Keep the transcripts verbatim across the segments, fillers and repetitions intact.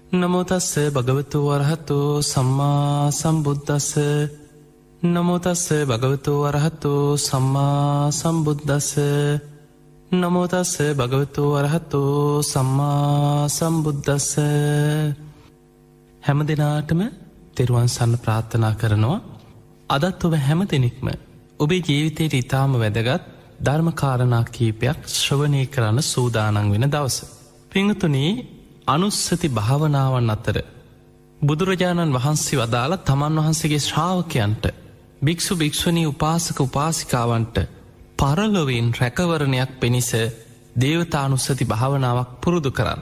නමෝ තස්ස භගවතු වරහතෝ සම්මා සම්බුද්දස්ස නමෝ තස්ස භගවතු වරහතෝ සම්මා සම්බුද්දස්ස නමෝ තස්ස භගවතු වරහතෝ සම්මා සම්බුද්දස්ස. හැම දිනාටම තෙරුවන් සරණ ප්‍රාර්ථනා කරනවා. අදත් ඔබ හැම දෙනෙක්ම ඔබේ ජීවිතයට ඉතාම වැදගත් ධර්ම කාරණා කීපයක් ශ්‍රවණය කරන්න සූදානම් වෙන දවස. පින්වතුනි, අනුස්සති භාවනාවන් අතර බුදුරජාණන් වහන්සේ වදාළ තමන් වහන්සේගේ ශ්‍රාවකයන්ට, භික්ෂු භික්ෂුණී උපාසක උපාසිකාවන්ට පරලොවින් රැකවරණයක් පිණිස දේවතානුස්සති භාවනාවක් පුරුදු කරන්න.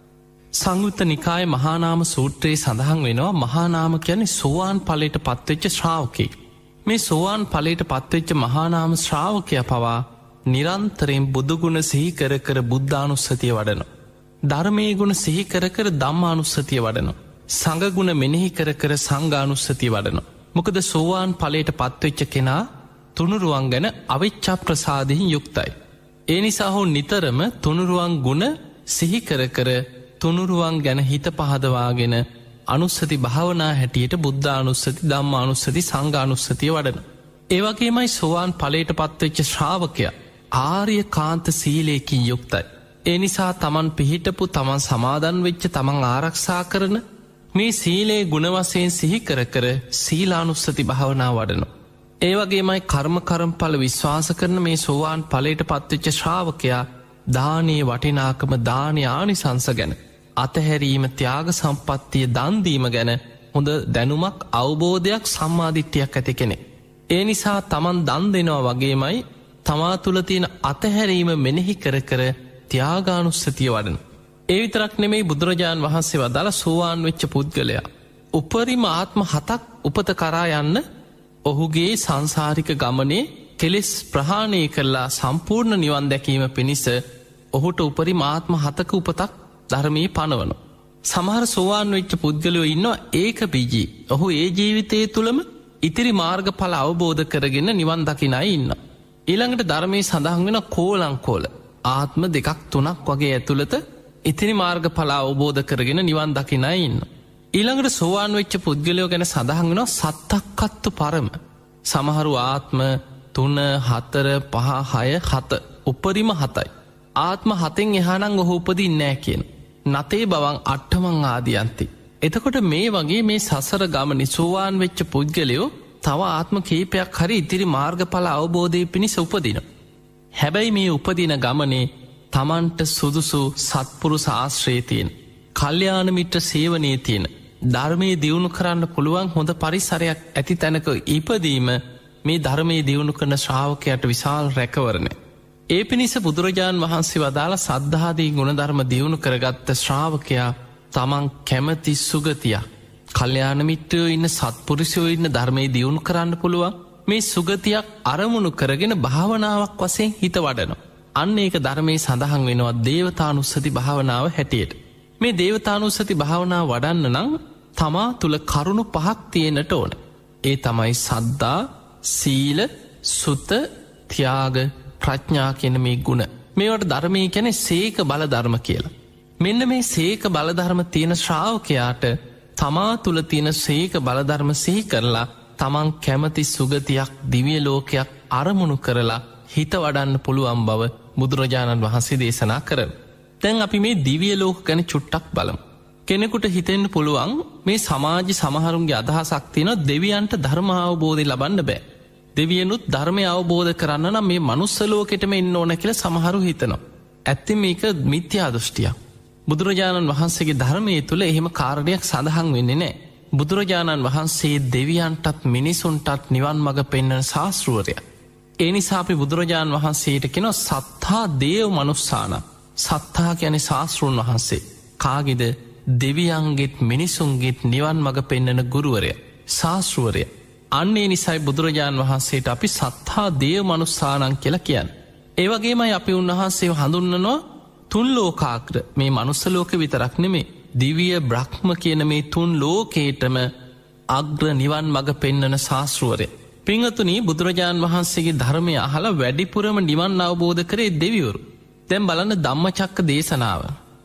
සංයුත්ත නිකාය මහානාම සූත්‍රයේ සඳහන් වෙනවා, මහානාම කියන්නේ සෝවාන් ඵලයට පත්වෙච්ච ශ්‍රාවකයෙක්. මේ සෝවාන් ඵලයට පත්වෙච්ච මහානාම ශ්‍රාවකයා පවා නිරන්තරයෙන් බුදුගුණ සිහි කර කර බුද්ධානුස්සතිය වඩනවා. ධර්මයේ ගුණ සිහි කර කර ධම්මානුස්සතිය වඩනවා. සංඝගුණ මෙනෙහි කර කර සංඝානුස්සතිය වඩනවා. මොකද සෝවාන් ඵලයට පත්වෙච්ච කෙනා තුනුරුවන් ගැන අවිච්ඡා ප්‍රසාදයෙන් යුක්තයි. ඒ නිසා හෝ නිතරම තුනුරුවන් ගුණ සිහි කර කර තුනුරුවන් ගැන හිත පහදවාගෙන අනුස්සති භාවනා හැටියට බුද්ධානුස්සති, ධම්මානුස්සති, සංඝානුස්සතිය වඩන. ඒ වගේමයි සෝවාන් ඵලයට පත්වෙච්ච ශ්‍රාවකයා ආර්ය කාන්ත සීලයකින් යුක්තයි. ඒ නිසා තමන් පිහිටපු, තමන් සමාදන් වෙච්ච, තමන් ආරක්ෂා කරන මේ සීලේ ගුණ වශයෙන් සිහි කර කර සීලානුස්සති භාවනා වඩනවා. ඒ වගේමයි කර්ම කර්මඵල විශ්වාස කරන මේ සෝවාන් ඵලයට පත්වෙච්ච ශ්‍රාවකයා දානයේ වටිනාකම, දානයේ ආනිසංස ගැන, අතහැරීම, ත්‍යාග සම්පත්තිය, දන් දීම ගැන හොඳ දැනුමක්, අවබෝධයක්, සම්මාදිට්ඨියක් ඇති කෙනෙක්. ඒ නිසා තමන් දන් දෙනවා වගේමයි තමා තුළ තියෙන අතහැරීම මෙනෙහි කර කර ත්‍යාගානුස්සතිය වඩන. ඒ විතරක් නෙමෙයි, බුදුරජාණන් වහන්සේ වදාළ සෝවාන් වෙච්ච පුද්ගලයා උපරිම ආත්ම හතක් උපත කරා යන්න ඔහුගේ සංසාරික ගමනේ කෙලෙස් ප්‍රහාණය කරලා සම්පූර්ණ නිවන් දැකීම පිණිස ඔහුට උපරිම ආත්ම හතක උපතක් ධර්මයේ පනවනවා. සමහර සෝවාන් වෙච්ච පුද්ගලයෝ ඉන්නවා ඒක බීජී. ඔහු ඒ ජීවිතයේ තුලම ඉතිරි මාර්ගඵල අවබෝධ කරගෙන නිවන් දකින අය ඉන්නවා. ඊළඟට ධර්මයේ සඳහන් වෙන කෝලංකෝල ආත්ම දෙකක් තුනක් වගේ ඇතුළත ඉතිරි මාර්ගඵල අවබෝධ කරගෙන නිවන් දකින අය ඉන්නවා. ඊළඟට සෝවාන් වෙච්ච පුද්ගලයෝ ගැන සඳහන් වෙනවා සත්තක්කත්තු පරම. සමහරු ආත්ම තුන, හතර, පහ, හය, හත, උපරිම හතයි. ආත්ම හතෙන් එහානම් ඔහු උපදින්නේ නැහැ කියන. නතේ බවං අට්ඨමං ආදියන්ති. එතකොට මේ වගේ මේ සසර ගමනේ සෝවාන් වෙච්ච පුද්ගලයෝ තව ආත්ම කීපයක් හරි ඉතිරි මාර්ගඵල අවබෝධයේ පිණිස උපදිනවා. හැබැයි මේ උපදින ගමනේ තමන්ට සුදුසු සත්පුරුෂ ආශ්‍රයේ තියෙන, කල්යාණ මිත්‍ර සේවනයේ තියෙන, ධර්මයේ දියුණු කරන්න පුළුවන් හොඳ පරිසරයක් ඇති තැනක ඉපදීම මේ ධර්මයේ දියුණු කරන ශ්‍රාවකයාට විශාල රැකවරණය. ඒ පිණිස බුදුරජාණන් වහන්සේ වදාළ සද්ධාදී ගුණධර්ම දියුණු කරගත්ත ශ්‍රාවකයා තමන් කැමති සුගතිය, කල්යාණ මිත්‍රයෝ ඉන්න, සත්පුරුෂයෝ ඉන්න ධර්මයේ දියුණු කරන්න පුළුවන් මේ සුගතියක් අරමුණු කරගෙන භාවනාවක් වශයෙන් හිත වඩනවා. අන්න ඒක ධර්මයේ සඳහන් වෙනවා දේවතානුස්සති භාවනාව හැටියට. මේ දේවතානුස්සති භාවනාව වඩන්න නම් තමා තුල කරුණු පහක් තියෙන්නට ඕන. ඒ තමයි සද්ධා, සීල, සුත, ත්‍යාග, ප්‍රඥා කියන මේ ගුණ. මේවට ධර්මයේ කියන්නේ සීක බල ධර්ම කියලා. මෙන්න මේ සීක බල ධර්ම තියෙන ශ්‍රාවකයාට තමා තුල තියෙන සීක බල ධර්ම සිහි කරලා තමන් කැමති සුගතියක්, දිව්‍ය ලෝකයක් අරමුණු කරලා හිත වඩන්න පුළුවන් බව බුදුරජාණන් වහන්සේ දේශනා කරනවා. දැන් අපි මේ දිව්‍ය ලෝක ගැන චුට්ටක් බලමු. කෙනෙකුට හිතෙන්න පුළුවන් මේ සමාජ සමහරුන්ගේ අදහසක් තියෙනවා දෙවියන්ට ධර්ම අවබෝධය ලබන්න බෑ. දෙවියනුත් ධර්මය අවබෝධ කරන්න නම් මේ මනුස්ස ලෝකෙටම එන්න ඕන කියලා සමහරු හිතනවා. ඇත්තම මේක මිත්‍යා දෘෂ්ටියක්. බුදුරජාණන් වහන්සේගේ ධර්මයේ තුල එහෙම කාරණයක් සඳහන් වෙන්නේ නැහැ. බුදුරජාණන් වහන්සේ දෙවියන්ටත් මිනිසුන්ටත් නිවන් මඟ පෙන්වන ශාස්ත්‍රවරයා. ඒ නිසා අපි බුදුරජාණන් වහන්සේට කියනවා සත්තා දේව මනුස්සාන. සත්තා කියන්නේ ශාස්ත්‍රූන් වහන්සේ. කාගේද? දෙවියන්ගෙත් මිනිසුන්ගෙත් නිවන් මඟ පෙන්වන ගුරුවරයා, ශාස්ත්‍රවරයා. අන්න ඒ නිසායි බුදුරජාණන් වහන්සේට අපි සත්තා දේව මනුස්සානං කියලා කියන්නේ. ඒ වගේමයි අපි උන්වහන්සේව හඳුන්වනවා තුන් ලෝකාග්‍ර. මේ මනුස්ස ලෝකෙ විතරක් නෙමෙයි, දිව්‍ය බ්‍රහ්ම කියන මේ තුන් ලෝකේටම අග්‍ර නිවන් මඟ පෙන්වන ශාස්ත්‍රවරයා. පින්වතුනි, බුදුරජාණන් වහන්සේගේ ධර්මය අහලා වැඩිපුරම නිවන් අවබෝධ කරේ දෙවිවරු. දැන් බලන්න ධම්මචක්ක දේශනාව.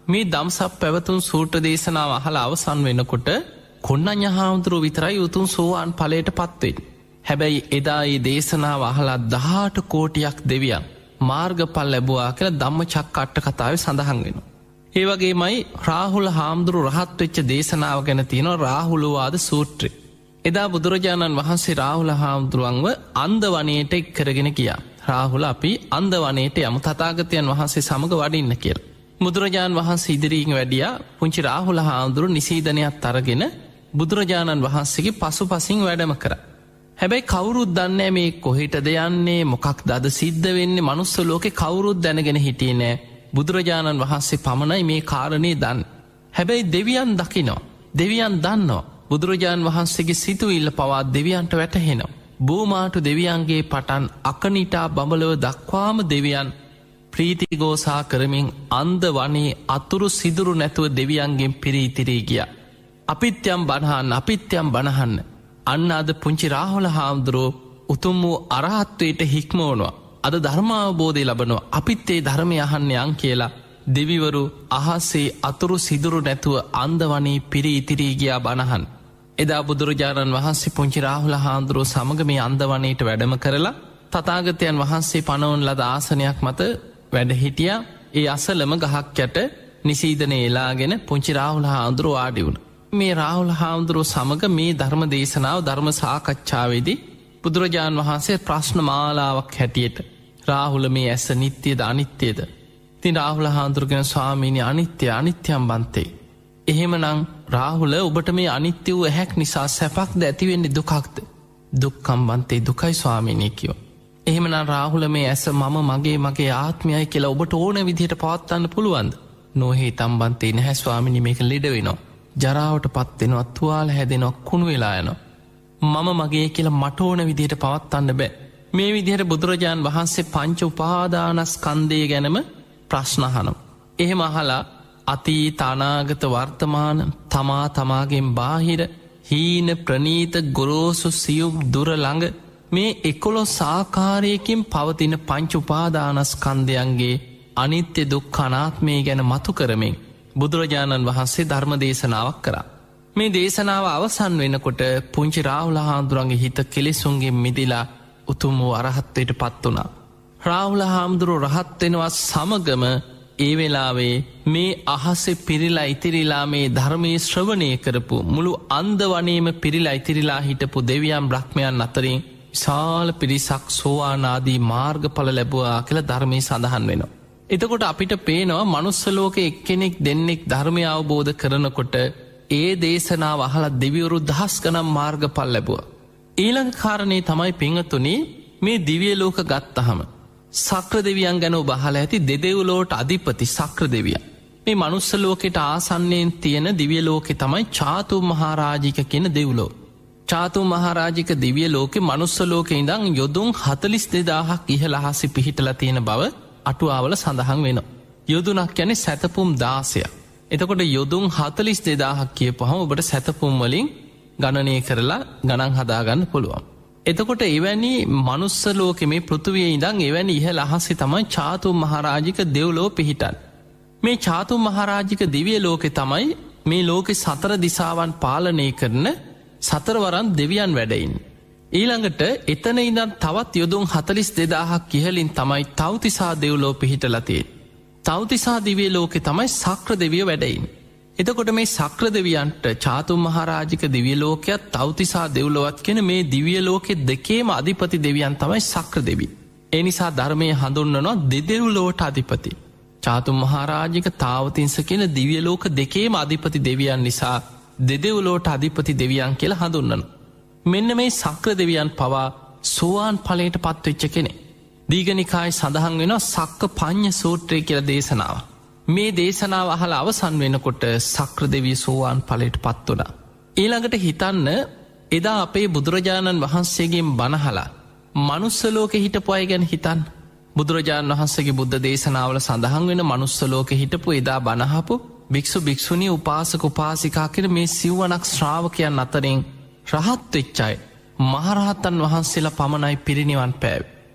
මේ දම්සක් පැවතුම් සූට්‍ර දේශනාව අහලා අවසන් වෙනකොට කොණ්ණඤ්ඤ හාමුදුරුවෝ විතරයි උතුම් සෝවාන් ඵලයට පත් වෙන්නේ. හැබැයි එදා මේ දේශනාව අහලා දහඅට කෝටියක් දෙවියන් මාර්ගඵල ලැබුවා කියලා ධම්මචක්ක අට කතාවේ සඳහන් වෙනවා. ඒ වගේමයි රාහුල හාමුදුරුවෝ රහත් වෙච්ච දේශනාව ගැන තියෙනවා රාහුලවාද සූත්‍රය. එදා බුදුරජාණන් වහන්සේ රාහුල හාමුදුරුවන්ව අන්ධ වනයේට එක්කරගෙන ගියා. රාහුල අපි අන්ධ වනයේට යමු තථාගතයන් වහන්සේ සමග වඩින්න කියලා. බුදුරජාණන් වහන්සේ ඉදිරියෙන් වැඩියා. පුංචි රාහුල හාමුදුරුවෝ නිසීදනයත් අරගෙන බුදුරජාණන් වහන්සේගේ පසුපසින් වැඩම කරා. හැබැයි කවුරුත් දන්නේ මේ කොහෙටද යන්නේ මොකක්ද අද සිද්ධ වෙන්නේ මනුස්ස ලෝකේ කවුරුත් දැනගෙන හිටියේ නෑ. බුදුරජාණන් වහන්සේ පමණයි මේ කාරණේ දන්නේ. හැබැයි දෙවියන් දකිනවා. දෙවියන් දන්නවා. බුදුරජාණන් වහන්සේගේ සිතුවිල්ල පවා දෙවියන්ට වැටහෙනවා. බෝමාටු දෙවියන්ගේ පටන් අකනිටා බඹලව දක්වාම දෙවියන් ප්‍රීතිගෝසා කරමින් අන්ධ වනේ අතුරු සිදුරු නැතුව දෙවියන්ගෙන් පිරීතිරී ගියා. අපිත්‍යම් බණහන්න අපිත්‍යම් බණහන්න. අන්න අද පුංචි රාහුල හාමුදුරුවෝ උතුම් වූ අරහත්වයට හික්මවනවා. අද ධර්මාවබෝධය ලබනවා. අපිත් ඒ ධර්මය අහන්න යන් කියලා දෙවිවරු අහසේ අතුරු සිදුරු නැතුව අන්ධ වනේ පිරී ඉතිරී ගියා බණහන්. එදා බුදුරජාණන් වහන්සේ පුංචි රාහුල හාමුදුරුවෝ සමග මේ අන්ධ වනේට වැඩම කරලා තථාගතයන් වහන්සේ පනවන ලද ආසනයක් මත වැඩ හිටියා. ඒ අසලම ගහක් යට නිසීදනේ එලාගෙන පුංචි රාහුල හාමුදුරුවෝ ආඩි වුණා. මේ රාහුල හාමුදුරුවෝ සමග මේ ධර්ම දේශනාව ධර්ම සාකච්ඡාවේදී බුදුරජාණන් වහන්සේ ප්‍රශ්න මාලාවක් හැටියට රාහුල මේ ඇස නිත්‍යද අනිත්‍යද? ඉතින් රාහුල හාමුදුරුවෝ ස්වාමීනි අනිත්‍ය අනිත්‍යම් බන්තේ. එහෙමනම් රාහුල ඔබට මේ අනිත්‍ය වූ ඇහැක් නිසා සැපක්ද ඇති වෙන්නේ දුකක්ද? දුක්ඛම් බන්තේ දුකයි ස්වාමීනි කිව්වා. එහෙමනම් රාහුල මේ ඇස මම මගේ මගේ ආත්මයයි කියලා ඔබට ඕන විදිහට පවත්වන්න පුළුවන්ද? නොහේ තම්බන්තේ නැහැ ස්වාමීනි මේක ලෙඩ වෙනවා. ජරාවට පත් වෙනවා තුවාල හැදෙනවා කුණු වෙලා යනවා. මම මගේ කියලා මට ඕන විදිහට පවත්වන්න බෑ. මේ විදිහට බුදුරජාන් වහන්සේ පංච උපාදානස්කන්ධය ගැනම ප්‍රශ්න අහනවා. එහෙම අහලා අතීත අනාගත වර්තමාන තමා තමාගෙන් බාහිර හීන ප්‍රනීත ගොරෝසු සියුම් දුර ළඟ මේ එකොළොස් ආකාරයකින් පවතින පංච උපාදානස්කන්ධයන්ගේ අනිත්‍ය දුක්ඛ අනාත්මය ගැන මතු කරමින් බුදුරජාණන් වහන්සේ ධර්ම දේශනාවක් කරා. මේ දේශනාව අවසන් වෙනකොට පුංචි රාහුල හාමුදුරුවන්ගේ හිත කෙලෙසුන්ගෙන් මිදිලා උතුම් වූ අරහත්වයට පත් වුණා. රාහුල හාමුදුරුවෝ රහත් වෙනවා සමගම ඒ වෙලාවේ මේ අහසේ පිරීලා ඉතිරිලා මේ ධර්මයේ ශ්‍රවණය කරපු මුළු අන්ධ වනයේම පිරීලා ඉතිරිලා හිටපු දෙවියන් බ්‍රහ්මයන් අතරින් විශාල පිරිසක් සෝවාන් ආදී මාර්ගඵල ලැබුවා කියලා ධර්මයේ සඳහන් වෙනවා. එතකොට අපිට පේනවා මනුස්ස ලෝකේ එක්කෙනෙක් දෙන්නෙක් ධර්මය අවබෝධ කරනකොට ඒ දේශනාව අහලා දෙවිවරු දහස් ගණන් මාර්ගඵල ලැබුවා. ඊළඟ කාරණේ තමයි පින්වතුනි මේ දිව්‍ය ලෝක ගත්තහම සක්‍ර දෙවියන් ගැන ඔබ අහලා ඇති දෙදෙව්ලොවට අධිපති සක්‍ර දෙවියන්. මේ මනුස්ස ලෝකෙට ආසන්නයෙන් තියෙන දිව්‍ය ලෝකේ තමයි චාතුම් මහරජික කියන දෙව්ලොව. චාතුම් මහරජික දිව්‍ය ලෝකේ මනුස්ස ලෝකේ ඉඳන් යොදුන් හතළිස් දෙදාහක් ඉහළ අහසේ පිහිටලා තියෙන බව අටුවාවල සඳහන් වෙනවා. යොදුනක් කියන්නේ සැතපුම් දාසයක්. එතකොට යොදුන් හතළිස් දෙදාහක් කියපුවහම ඔබට සැතපුම් වලින් ගණනය කරලා ගණන් හදාගන්න පුළුවන්. එතකොට එවැනි මනුස්ස ලෝකෙ මේ පෘථිවියේ ඉඳන් එවැනි ඉහළ අහසේ තමයි චාතුම් මහරජික දෙව්ලොව පිහිටන්නේ. මේ චාතුම් මහරජික දිව්‍ය ලෝකේ තමයි මේ ලෝකේ සතර දිසාවන් පාලනය කරන සතරවරන් දෙවියන් වැඩ ඉන්නේ. ඊළඟට එතන ඉඳන් තවත් යොදුන් හතළිස් දෙදාහක් ඉහළින් තමයි තව්තිසා දෙව්ලොව පිහිටලා තියෙන්නේ. තව්තිසා දිව්‍ය ලෝකේ තමයි සක්‍ර දෙවියෝ වැඩ ඉන්නේ. එතකොට මේ සක්‍ර දෙවියන්ට චාතුම් මහරජික දිව්‍ය ලෝකයත් තව්තිසා දෙව්ලොවත් කියන මේ දිව්‍ය ලෝකෙ දෙකේම අධිපති දෙවියන් තමයි සක්‍ර දෙවියෝ. ඒ නිසා ධර්මයේ හඳුන්වනවා දෙදෙව්ලොවට අධිපති. චාතුම් මහරජික තාවතින්ස කියන දිව්‍ය ලෝක දෙකේම අධිපති දෙවියන් නිසා දෙදෙව්ලොවට අධිපති දෙවියන් කියලා හඳුන්වනවා. මෙන්න මේ සක්‍ර දෙවියන් පවා සෝවාන් ඵලයට පත්වෙච්ච කෙනෙක්. දීඝනිකායේ සඳහන් වෙනවා සක්ක පඤ්ඤ සූත්‍රය කියලා දේශනාව. මේ දේශනාව අහලා අවසන් වෙනකොට සක්‍ර දෙවිය සෝවාන් ඵලයට පත් වුණා. ඊළඟට හිතන්න එදා අපේ බුදුරජාණන් වහන්සේගෙන් බණ අහලා මනුස්ස ලෝකේ හිටපු අය ගැන හිතන්න. බුදුරජාණන් වහන්සේගේ බුද්ධ දේශනාවල සඳහන් වෙන මනුස්ස ලෝකේ හිටපු එදා බණ අහපු භික්ෂු භික්ෂුණී උපාසක උපාසිකා කියන මේ සිව්වණක් ශ්‍රාවකයන් අතරින් රහත් වෙච්ච අය මහරහතන් වහන්සේලා පමණයි පිරිනිවන් පෑවේ.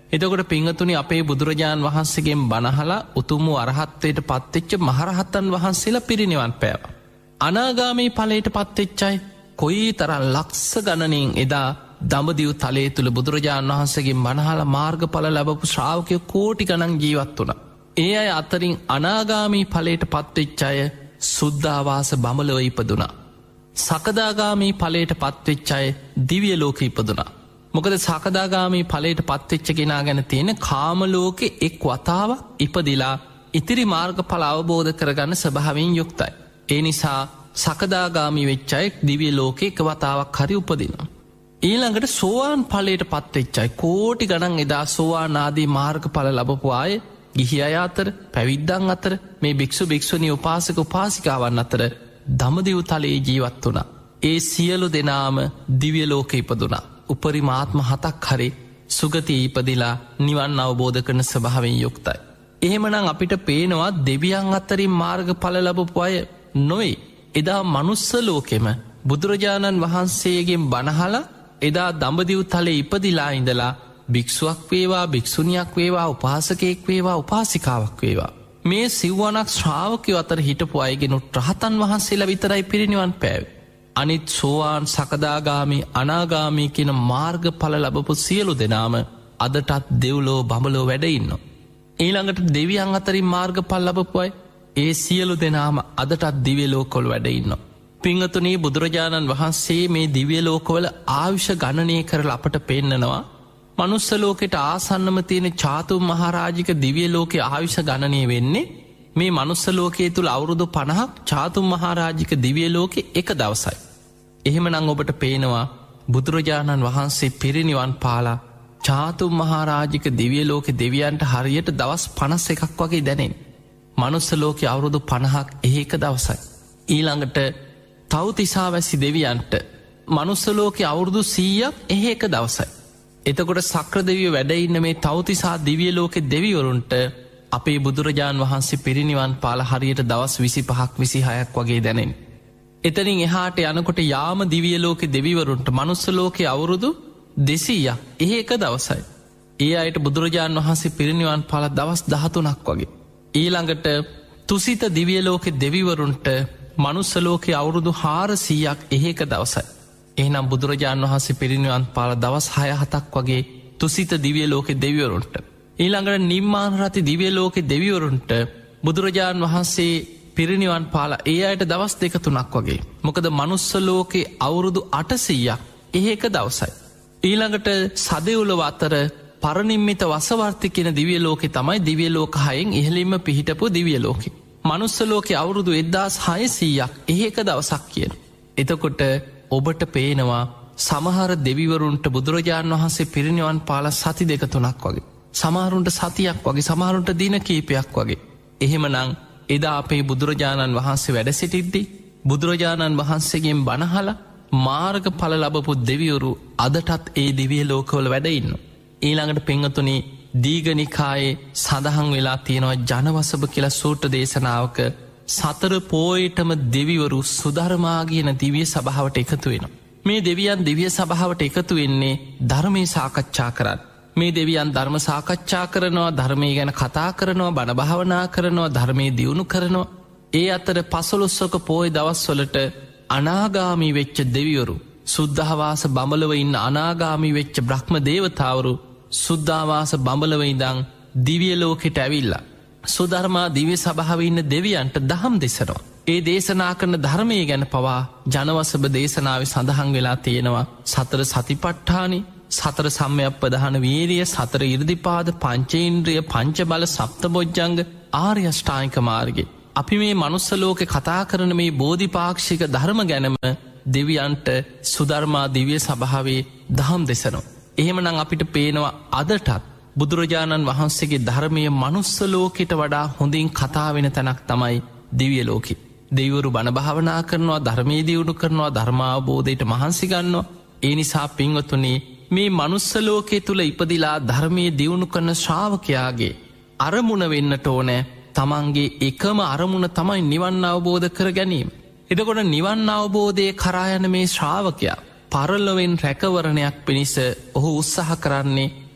එතකොට පිංගතුනි අපේ බුදුරජාණන් වහන්සේගෙන් බණහලා උතුම් වූ අරහත්වයට පත්වෙච්ච මහරහතන් වහන්සේලා පිරිනිවන් පෑවා. අනාගාමී ඵලයට පත්වෙච්චයි කොයි තරම් ලක්ෂ ගණනින් එදා දඹදිව් තලයේ තුල බුදුරජාණන් වහන්සේගෙන් බණහලා මාර්ගඵල ලැබපු ශ්‍රාවකයෝ කෝටි ගණන් ජීවත් වුණා. ඒ අය අතරින් අනාගාමී ඵලයට පත්වෙච්ච අය සුද්ධාවාස බඹලව ඉපදුනා. සකදාගාමී ඵලයට පත්වෙච්ච අය දිව්‍ය ලෝකෙ ඉපදුනා. මොකද සකදාගාමී ඵලයට පත්වෙච්ච කෙනා ගැන තියෙන කාම ලෝකෙ එක් වතාවක් ඉපදිලා ඉතිරි මාර්ගඵල අවබෝධ කරගන්න ස්වභාවයෙන් යුක්තයි. ඒ නිසා සකදාගාමී වෙච්ච අය දිව්‍ය ලෝකෙ එක වතාවක් හරි උපදිනවා. ඊළඟට සෝවාන් ඵලයට පත්වෙච්ච අය කෝටි ගණන් එදා සෝවාන් ආදී මාර්ගඵල ලැබපු අය ගිහි අය අතර පැවිද්දන් අතර මේ භික්ෂු භික්ෂුණී උපාසක උපාසිකාවන් අතර දඹදිව් තලයේ ජීවත් වුණා. ඒ සියලු දෙනාම දිව්‍ය ලෝකෙ ඉපදුනා. උපරිමාත්ම හතක් හරි සුගතිය ඉපදිලා නිවන් අවබෝධ කරන ස්වභාවයෙන් යුක්තයි. එහෙමනම් අපිට පේනවා දෙවියන් අතරින් මාර්ගඵල ලැබපු අය නොවේ. එදා මනුස්ස ලෝකෙම බුදුරජාණන් වහන්සේගෙන් බණහලා එදා දඹදිව් තලයේ ඉපදිලා ඉඳලා භික්ෂුවක් වේවා භික්ෂුණියක් වේවා උපාසකයෙක් වේවා උපාසිකාවක් වේවා මේ සිව්වනක් ශ්‍රාවකයෝ අතර හිටපු අයගෙනුත් රහතන් වහන්සේලා විතරයි පිරිනිවන් පෑවේ. අනිත් සෝවාන් සකදාගාමී අනාගාමී කියන මාර්ගඵල ලැබපු සියලු දෙනාම අදටත් දෙව්ලෝ බඹලෝ වැඩ ඉන්නවා. ඊළඟට දෙවියන් අතරින් මාර්ගඵල ලැබපු අය ඒ සියලු දෙනාම අදටත් දිව්‍ය ලෝකවල වැඩ ඉන්නවා. පිංගතුනි බුදුරජාණන් වහන්සේ මේ දිව්‍ය ලෝකවල ආයුෂ ගණනය කරලා අපට පෙන්නනවා. මනුස්ස ලෝකෙට ආසන්නම තියෙන චාතුම් මහරජික දිව්‍ය ලෝකයේ ආයුෂ ගණනය වෙන්නේ මේ මනුස්ස ලෝකයේ තුල අවුරුදු පනහක් චාතුම් මහරජික දිව්‍ය ලෝකෙ එක දවසයි. එහෙමනම් ඔබට පේනවා බුදුරජාණන් වහන්සේ පිරිනිවන් පාලා චාතුම් මහරජික දිව්‍ය ලෝකෙ දෙවියන්ට හරියට දවස් පනස් එකක් වගේ දැනෙන්නේ. මනුස්ස ලෝකයේ අවුරුදු පනහක් ඒක දවසයි. ඊළඟට තව්තිසා වැසි දෙවියන්ට මනුස්ස ලෝකයේ අවුරුදු සීයක් ඒක දවසයි. එතකොට සක්‍ර දෙවියෝ වැඩ ඉන්න මේ තව්තිසා දිව්‍ය ලෝකෙ දෙවිවරුන්ට අපේ බුදුරජාණන් වහන්සේ පිරිනිවන් පාලා හරියට දවස් විසිපහක් විසිහයක් වගේ දැනෙන්නේ. එතනින් එහාට යනකොට යාම දිව්‍ය ලෝකෙ දෙවිවරුන්ට මනුස්ස ලෝකයේ අවුරුදු දෙසීයක් ඒක දවසයි. ඒ අයට බුදුරජාණන් වහන්සේ පිරිනිවන් පාලා දවස් දහතුනක් වගේ. ඊළඟට තුසිත දිව්‍ය ලෝකෙ දෙවිවරුන්ට මනුස්ස ලෝකයේ අවුරුදු හාරසීයක් ඒක දවසයි. එහෙනම් බුදුරජාණන් වහන්සේ පිරිනිවන් පාලා දවස් හය හතක් වගේ තුසිත දිව්‍ය ලෝකෙ දෙවිවරුන්ට. ඊළඟට නිම්මාන රති දිව්‍ය ලෝකෙ දෙවිවරුන්ට බුදුරජාණන් වහන්සේ පිරිනිවන් පාලා ඒ අයට දවස් දෙක තුනක් වගේ. මොකද මනුස්ස ලෝකේ අවුරුදු අටසීයක් ඒක දවසයි. ඊළඟට සදෙව්ලොව අතර පරනිම්මිත වසවර්ති කියන දිව්‍ය ලෝකෙ තමයි දිව්‍ය ලෝක හයෙන් ඉහළින්ම පිහිටපු දිව්‍ය ලෝකෙ. මනුස්ස ලෝකේ අවුරුදු එක්දාස් හයසීයක් ඒක දවසක් කියන. එතකොට ඔබට පේනවා සමහර දෙවිවරුන්ට බුදුරජාණන් වහන්සේ පිරිනිවන් පාලා සති දෙක තුනක් වගේ. සමහරුන්ට සතියක් වගේ සමහරුන්ට දින කීපයක් වගේ. එහෙමනම් එදා අපේ බුදුරජාණන් වහන්සේ වැඩ සිටිද්දී බුදුරජාණන් වහන්සේගෙන් බණහලා මාර්ගඵල ලැබපු දෙවිවරු අදටත් ඒ දිව්‍ය ලෝකවල වැඩ ඉන්නවා. ඊළඟට පින්වතුනි දීඝනිකායේ සඳහන් වෙලා තියෙනවා ජනවසබ කියලා සූත්‍ර දේශනාවක සතර පෝයටම දෙවිවරු සුධර්මා කියන දිව්‍ය සභාවට එකතු වෙනවා. මේ දෙවියන් දිව්‍ය සභාවට එකතු වෙන්නේ ධර්මයේ සාකච්ඡා කරන්න. මේ දෙවියන් ධර්ම සාකච්ඡා කරනවා ධර්මය ගැන කතා කරනවා බණ භාවනා කරනවා ධර්මයේ දියුණු කරනවා. ඒ අතර පසළොස්වක පෝය දවස්වලට අනාගාමී වෙච්ච දෙවිවරු සුද්ධාවාස බඹලව ඉන්න අනාගාමී වෙච්ච බ්‍රහ්ම දේවතාවරු සුද්ධාවාස බඹලව ඉඳන් දිව්‍ය ලෝකෙට ඇවිල්ලා සුධර්මා දිව්‍ය සභාවේ ඉන්න දෙවියන්ට දහම් දෙසනවා. ඒ දේශනා කරන ධර්මය ගැන පවා ජනවසබ දේශනාවේ සඳහන් වෙලා තියෙනවා සතර සතිපට්ඨානෙ සතර සම්‍යක්ප්‍රධාන වීරිය සතර ඉර්ධිපාද පංචේන්ද්‍රිය පංච බල සප්තබොජ්ජංග ආර්ය අෂ්ටාංගික මාර්ගය. අපි මේ මනුස්ස ලෝකේ කතා කරන මේ බෝධිපාක්ෂික ධර්ම ගැනම දෙවියන්ට සුධර්මා දිව්‍ය සභාවේ දහම් දෙසනවා. එහෙමනම් අපිට පේනවා අදටත් බුදුරජාණන් වහන්සේගේ ධර්මය මනුස්ස ලෝකෙට වඩා හොඳින් කතා වෙන තැනක් තමයි දිව්‍ය ලෝකෙ. දෙවිවරු බණ භාවනා කරනවා ධර්මයේ දියුණු කරනවා ධර්මාවබෝධයට මහන්සි ගන්නවා. ඒ නිසා පින්වතුනි මේ මනුස්ස ලෝකයේ තුල ඉපදිලා ධර්මයේ දියුණු කරන ශ්‍රාවකයාගේ අරමුණ වෙන්නට ඕනේ තමන්ගේ එකම අරමුණ තමයි නිවන් අවබෝධ කර ගැනීම. එතකොට නිවන් අවබෝධයේ කරා යන මේ ශ්‍රාවකයා පරලොවෙන් රැකවරණයක් පිණිස ඔහු උත්සාහ කරන්නේ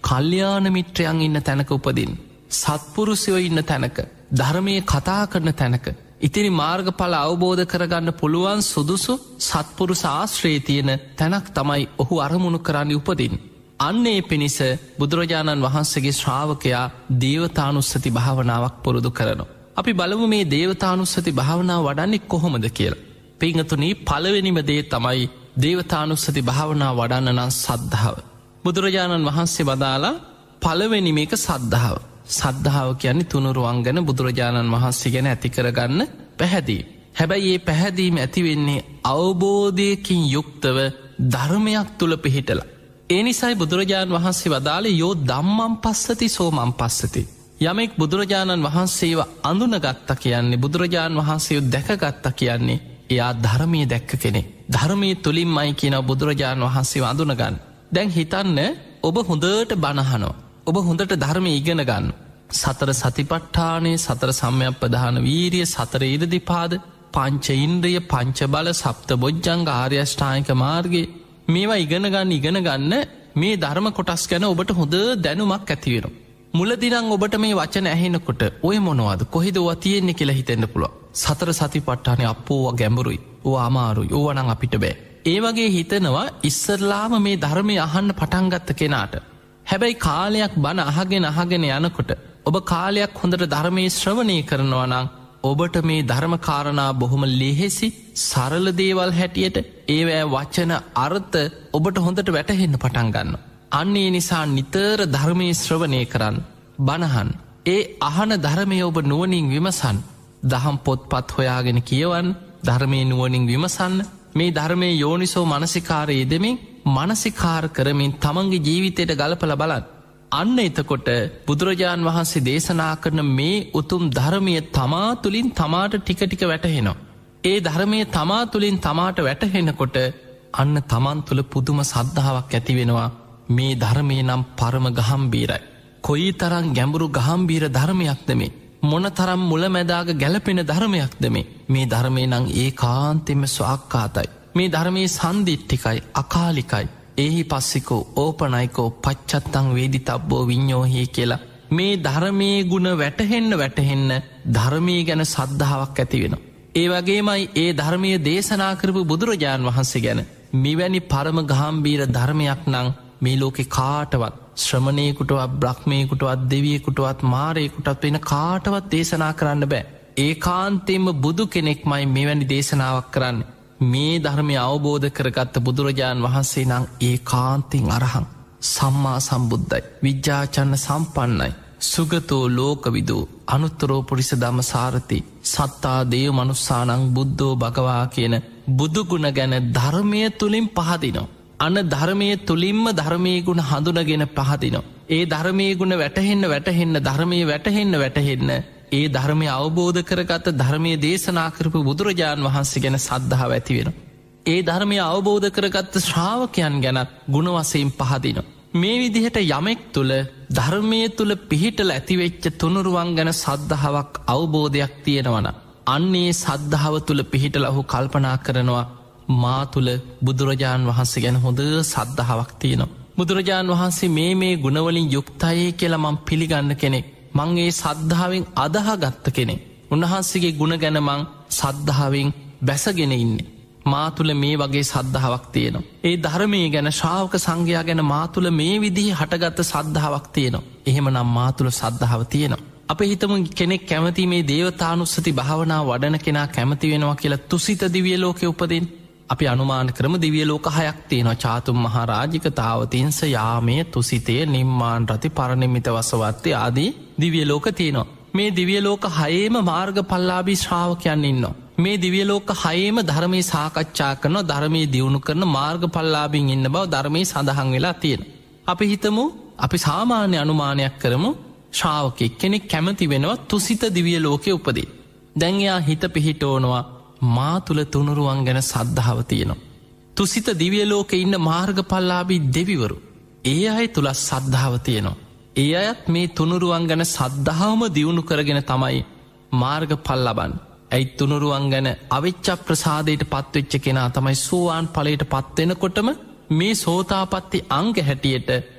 කල්යාණ මිත්‍රයන් ඉන්න තැනක උපදින්. සත්පුරුෂයෝ ඉන්න තැනක, ධර්මය කතා කරන තැනක, ඉතිරි මාර්ගඵල අවබෝධ කරගන්න පුළුවන් සුදුසු සත්පුරුෂ ආශ්‍රයේ තියෙන තැනක් තමයි ඔහු අරමුණු කරන්න උපදින්. අන්නේ පිණිස බුදුරජාණන් වහන්සේගේ ශ්‍රාවකයා දේවතානුස්සති භාවනාවක් පුරුදු කරනවා. අපි බලමු මේ දේවතානුස්සති භාවනාව වඩන්නේ කොහොමද කියලා. පිංගතුනී, පළවෙනිම දේ තමයි දේවතානුස්සති භාවනාව වඩන්න නම් සද්ධාව. බුදුරජාණන් වහන්සේ වදාලා පළවෙනි මේක සද්ධාව. සද්ධාව කියන්නේ තුනුරුවන් ගැන බුදුරජාණන් වහන්සේ ගැන ඇති කරගන්න පැහැදීම. හැබැයි ඒ පැහැදීම ඇතිවෙන්නේ අවබෝධයකින් යුක්තව ධර්මයක් තුළ පිහිටලා. ඒ නිසයි බුදුරජාණන් වහන්සේ වදාළේ යෝ ධම්මං පස්සති සෝමං පස්සති. යමෙක් බුදුරජාණන් වහන්සේව අඳුනගත්තා කියන්නේ, බුදුරජාණන් වහන්සේව දැකගත්තා කියන්නේ එයා ධර්මයේ දැක්ක කෙනෙක්. ධර්මයේ තුලින්මයි කියන බුදුරජාණන් වහන්සේව අඳුනගන්න. දැන් හිතන්න, ඔබ හොඳට බණ අහනවා. ඔබ හොඳට ධර්මය ඉගෙන ගන්න. සතර සතිපට්ඨානය, සතර සම්‍යක්ප්‍රධාන වීරිය, සතර ඉරිදිපාද, පංච ඉන්ද්‍රිය, පංච බල, සප්ත බොජ්ජංග, ආර්ය අෂ්ටාංගික මාර්ගය, මේවා ඉගෙන ගන්න ඉගෙන ගන්න මේ ධර්ම කොටස් ගැන ඔබට හොඳ දැනුමක් ඇති වෙනවා. මුලදිනම් ඔබට මේ වචන ඇහෙනකොට ඔය මොනවද, කොහෙද ඔවා තියෙන්නේ කියලා හිතෙන්න පුළුවන්. සතර සතිපට්ඨානය අපෝ ගැඹුරුයි, ඕවා අමාරුයි, ඕවා නම් අපිට බෑ. ඒ වගේ හිතනවා ඉස්සරලාම මේ ධර්මය අහන්න පටන් ගත්ත කෙනාට. හැබැයි කාලයක් බණ අහගෙන අහගෙන යනකොට, ඔබ කාලයක් හොඳට ධර්මයේ ශ්‍රවණය කරනවා නම් ඔබට මේ ධර්ම කාරණා බොහොම ලෙහෙසි සරල දේවල් හැටියට ඒවැ වචන අර්ථ ඔබට හොඳට වැටහෙන්න පටන් ගන්න. අන්නේ නිසා නිතර ධර්මයේ ශ්‍රවණය කරන්න, බණහන්. ඒ අහන ධර්මය ඔබ නුවණින් විමසන්. දහම් පොත්පත් හොයාගෙන කියවන්න, ධර්මයේ නුවණින් විමසන්න. මේ ධර්මයේ යෝනිසෝ මනසිකාරයේ දෙමින් මනසිකාර කරමින් තමන්ගේ ජීවිතයට ගලපලා බලන්න. අන්න එතකොට බුදුරජාණන් වහන්සේ දේශනා කරන මේ උතුම් ධර්මය තමා තුළින් තමාට ටික ටික වැටහෙනවා. ඒ ධර්මය තමා තුළින් තමාට වැටහෙනකොට අන්න තමන් තුළ පුදුම සද්ධාාවක් ඇති වෙනවා. මේ ධර්මය නම් පරම ගහම්බීරයි. කොයි තරම් ගැඹුරු ගහම්බීර ධර්මයක්ද මේ, මොන තරම් මුලැමැදාග ගැලපෙන ධර්මයක්ද මේ. මේ ධර්මය නම් ඒ කාන්තෙම ස්වාක්කාතයි. මේ ධර්මයේ සන්දිට්ටිකයි, අකාලිකයි. ඒහි පස්සිකෝ ඕපනයිකෝ පච්චත්තං වේදි තබ්බෝ විඤ්ඥෝහි කියලා මේ ධර්මයේ ගුණ වැටහෙන්න වැටහෙන්න ධර්මී ගැන සද්ධාාවක් ඇති වෙන. ඒ වගේමයි ඒ ධර්මය දේශනා කරපු බුදුරජාණන් වහන්සේ ගැන මෙවැනි පරම ගහම්බීර ධර්මයක් නං මේ ලෝකෙ කාටවත් ශ්‍රමණයකුටවත් බ්‍රහ්මයකුටවත් දෙවියකුටවත් මාරයකුටත් වෙන කාටවත් දේශනා කරන්න බෑ. ඒ කාන්තෙම බුදු කෙනෙක්මයි මෙවැනි දේශනාවක් කරන්න. මේ ධර්මය අවබෝධ කරගත්ත බුදුරජාණන් වහන්සේ නං ඒ කාන්තින් අරහං සම්මා සම්බුද්ධයි, විජ්ජාචන්න සම්පන්නයි, සුගතෝ ලෝකවිදූ අනුත්තරෝ පුරිස ධම්ම සාරති, සත්තා දේව මනුස්සානං බුද්ධෝ භගවා කියන බුදුගුණ ගැන ධර්මය තුළින් පහදිනවා. අන ධර්මය තුළින්ම ධර්මයේ ගුණ හඳුනගෙන පහදිනවා. ඒ ධර්මයේ ගුණ වැටහෙන්න වැටහෙන්න ධර්මය වැටහෙන්න වැටහෙන්න ඒ ධර්මය අවබෝධ කරගත ධර්මය දේශනා කරපු බුදුරජාණන් වහන්සේ ගැන සද්ධාව ඇති වෙන. ඒ ධර්මය අවබෝධ කරගත්ත ශ්‍රාවකයන් ගැනත් ගුණවසයෙන් පහදිනවා. මේ විදිහට යමෙක් තුළ ධර්මය තුළ පිහිටල ඇතිවෙච්ච තුනුරුවන් ගැන සද්ධාවක් අවබෝධයක් තියෙනවන. අන්නේ සද්ධාව තුළ පිහිටල ඔහු කල්පනා කරනවා මා තුළ බුදුරජාණන් වහන්සේ ගැන හොඳ සද්ධාවක් තියෙනවා. බුදුරජාණන් වහන්සේ මේ මේ ගුණවලින් යුක්තයේ කියලා මං පිළිගන්න කෙනෙක්. මං ඒ සද්ධාවෙන් අදහ ගත්ත කෙනෙ. උන්වහන්සේගේ ගුණ ගැන මං සද්ධාවෙන් බැසගෙන ඉන්නේ. මා තුළ මේ වගේ සද්ධාවක් තියෙනවා. ඒ ධර්මය ගැන ශ්‍රාවක සංඝයා ගැන මා තුළ මේ විදිහි හටගත්ත සද්ධාවක් තියෙනවා. එහෙම නම් මා තුළ සද්ධාව තියෙනවා. අප හිතම කෙනෙක් කැමති මේ දේවතානුස්සති භාවනා වඩන කෙනා කැමති වෙනවා කියලා තුසිත දිවිය ලෝකෙ උපදින්. අපි අනුමාන කරම දිවිය ලෝක හයක් තියෙනවා. චාතුම් මහරාජික තාවතින්ස යාමය තුසිතය නිම්මාන් රති පරණිමිත වසවත්තය ආදී දිවිය ලෝක තියෙනවා. මේ දිවිය ලෝක හයේම මාර්ග පල්ලාබී ශ්‍රාවකයන් ඉන්නවා. මේ දිවිය ලෝක හයේම ධර්මය සාකච්ඡා කරන ධර්මය දියුණු කරන මාර්ග පල්ලාබින් ඉන්න බව ධර්මය සඳහන් වෙලා තියෙන. අපි හිතමු අපි සාමාන්‍ය අනුමානයක් කරමු ශ්‍රාවකෙක් කෙනෙක් කැමති වෙනවා තුසිත දිවිය ලෝකෙ උපදී. දැන් එයා හිත පිහිටෝනවා මා තුළ තුනුරුවන් ගැන සද්ධාව තියෙනවා. තුසිත දිවිය ලෝකෙ ඉන්න මාර්ග පල්ලාබී දෙවිවරු ඒ අය තුළ සද්ධාව තියෙනවා. ඒ අයත් මේ තුනුරුවන් ගැන සද්ධාවම දියුණු කරගෙන තමයි මාර්ග පල්ලබන්. ඇයි තුනුරුවන් ගැන අවිච්ච ප්‍රසාදයට පත්වෙච්ච කෙනා තමයි සෝවාන් ඵලයට පත්වෙනකොටම මේ සෝතාපට්ටි අංග හැටියට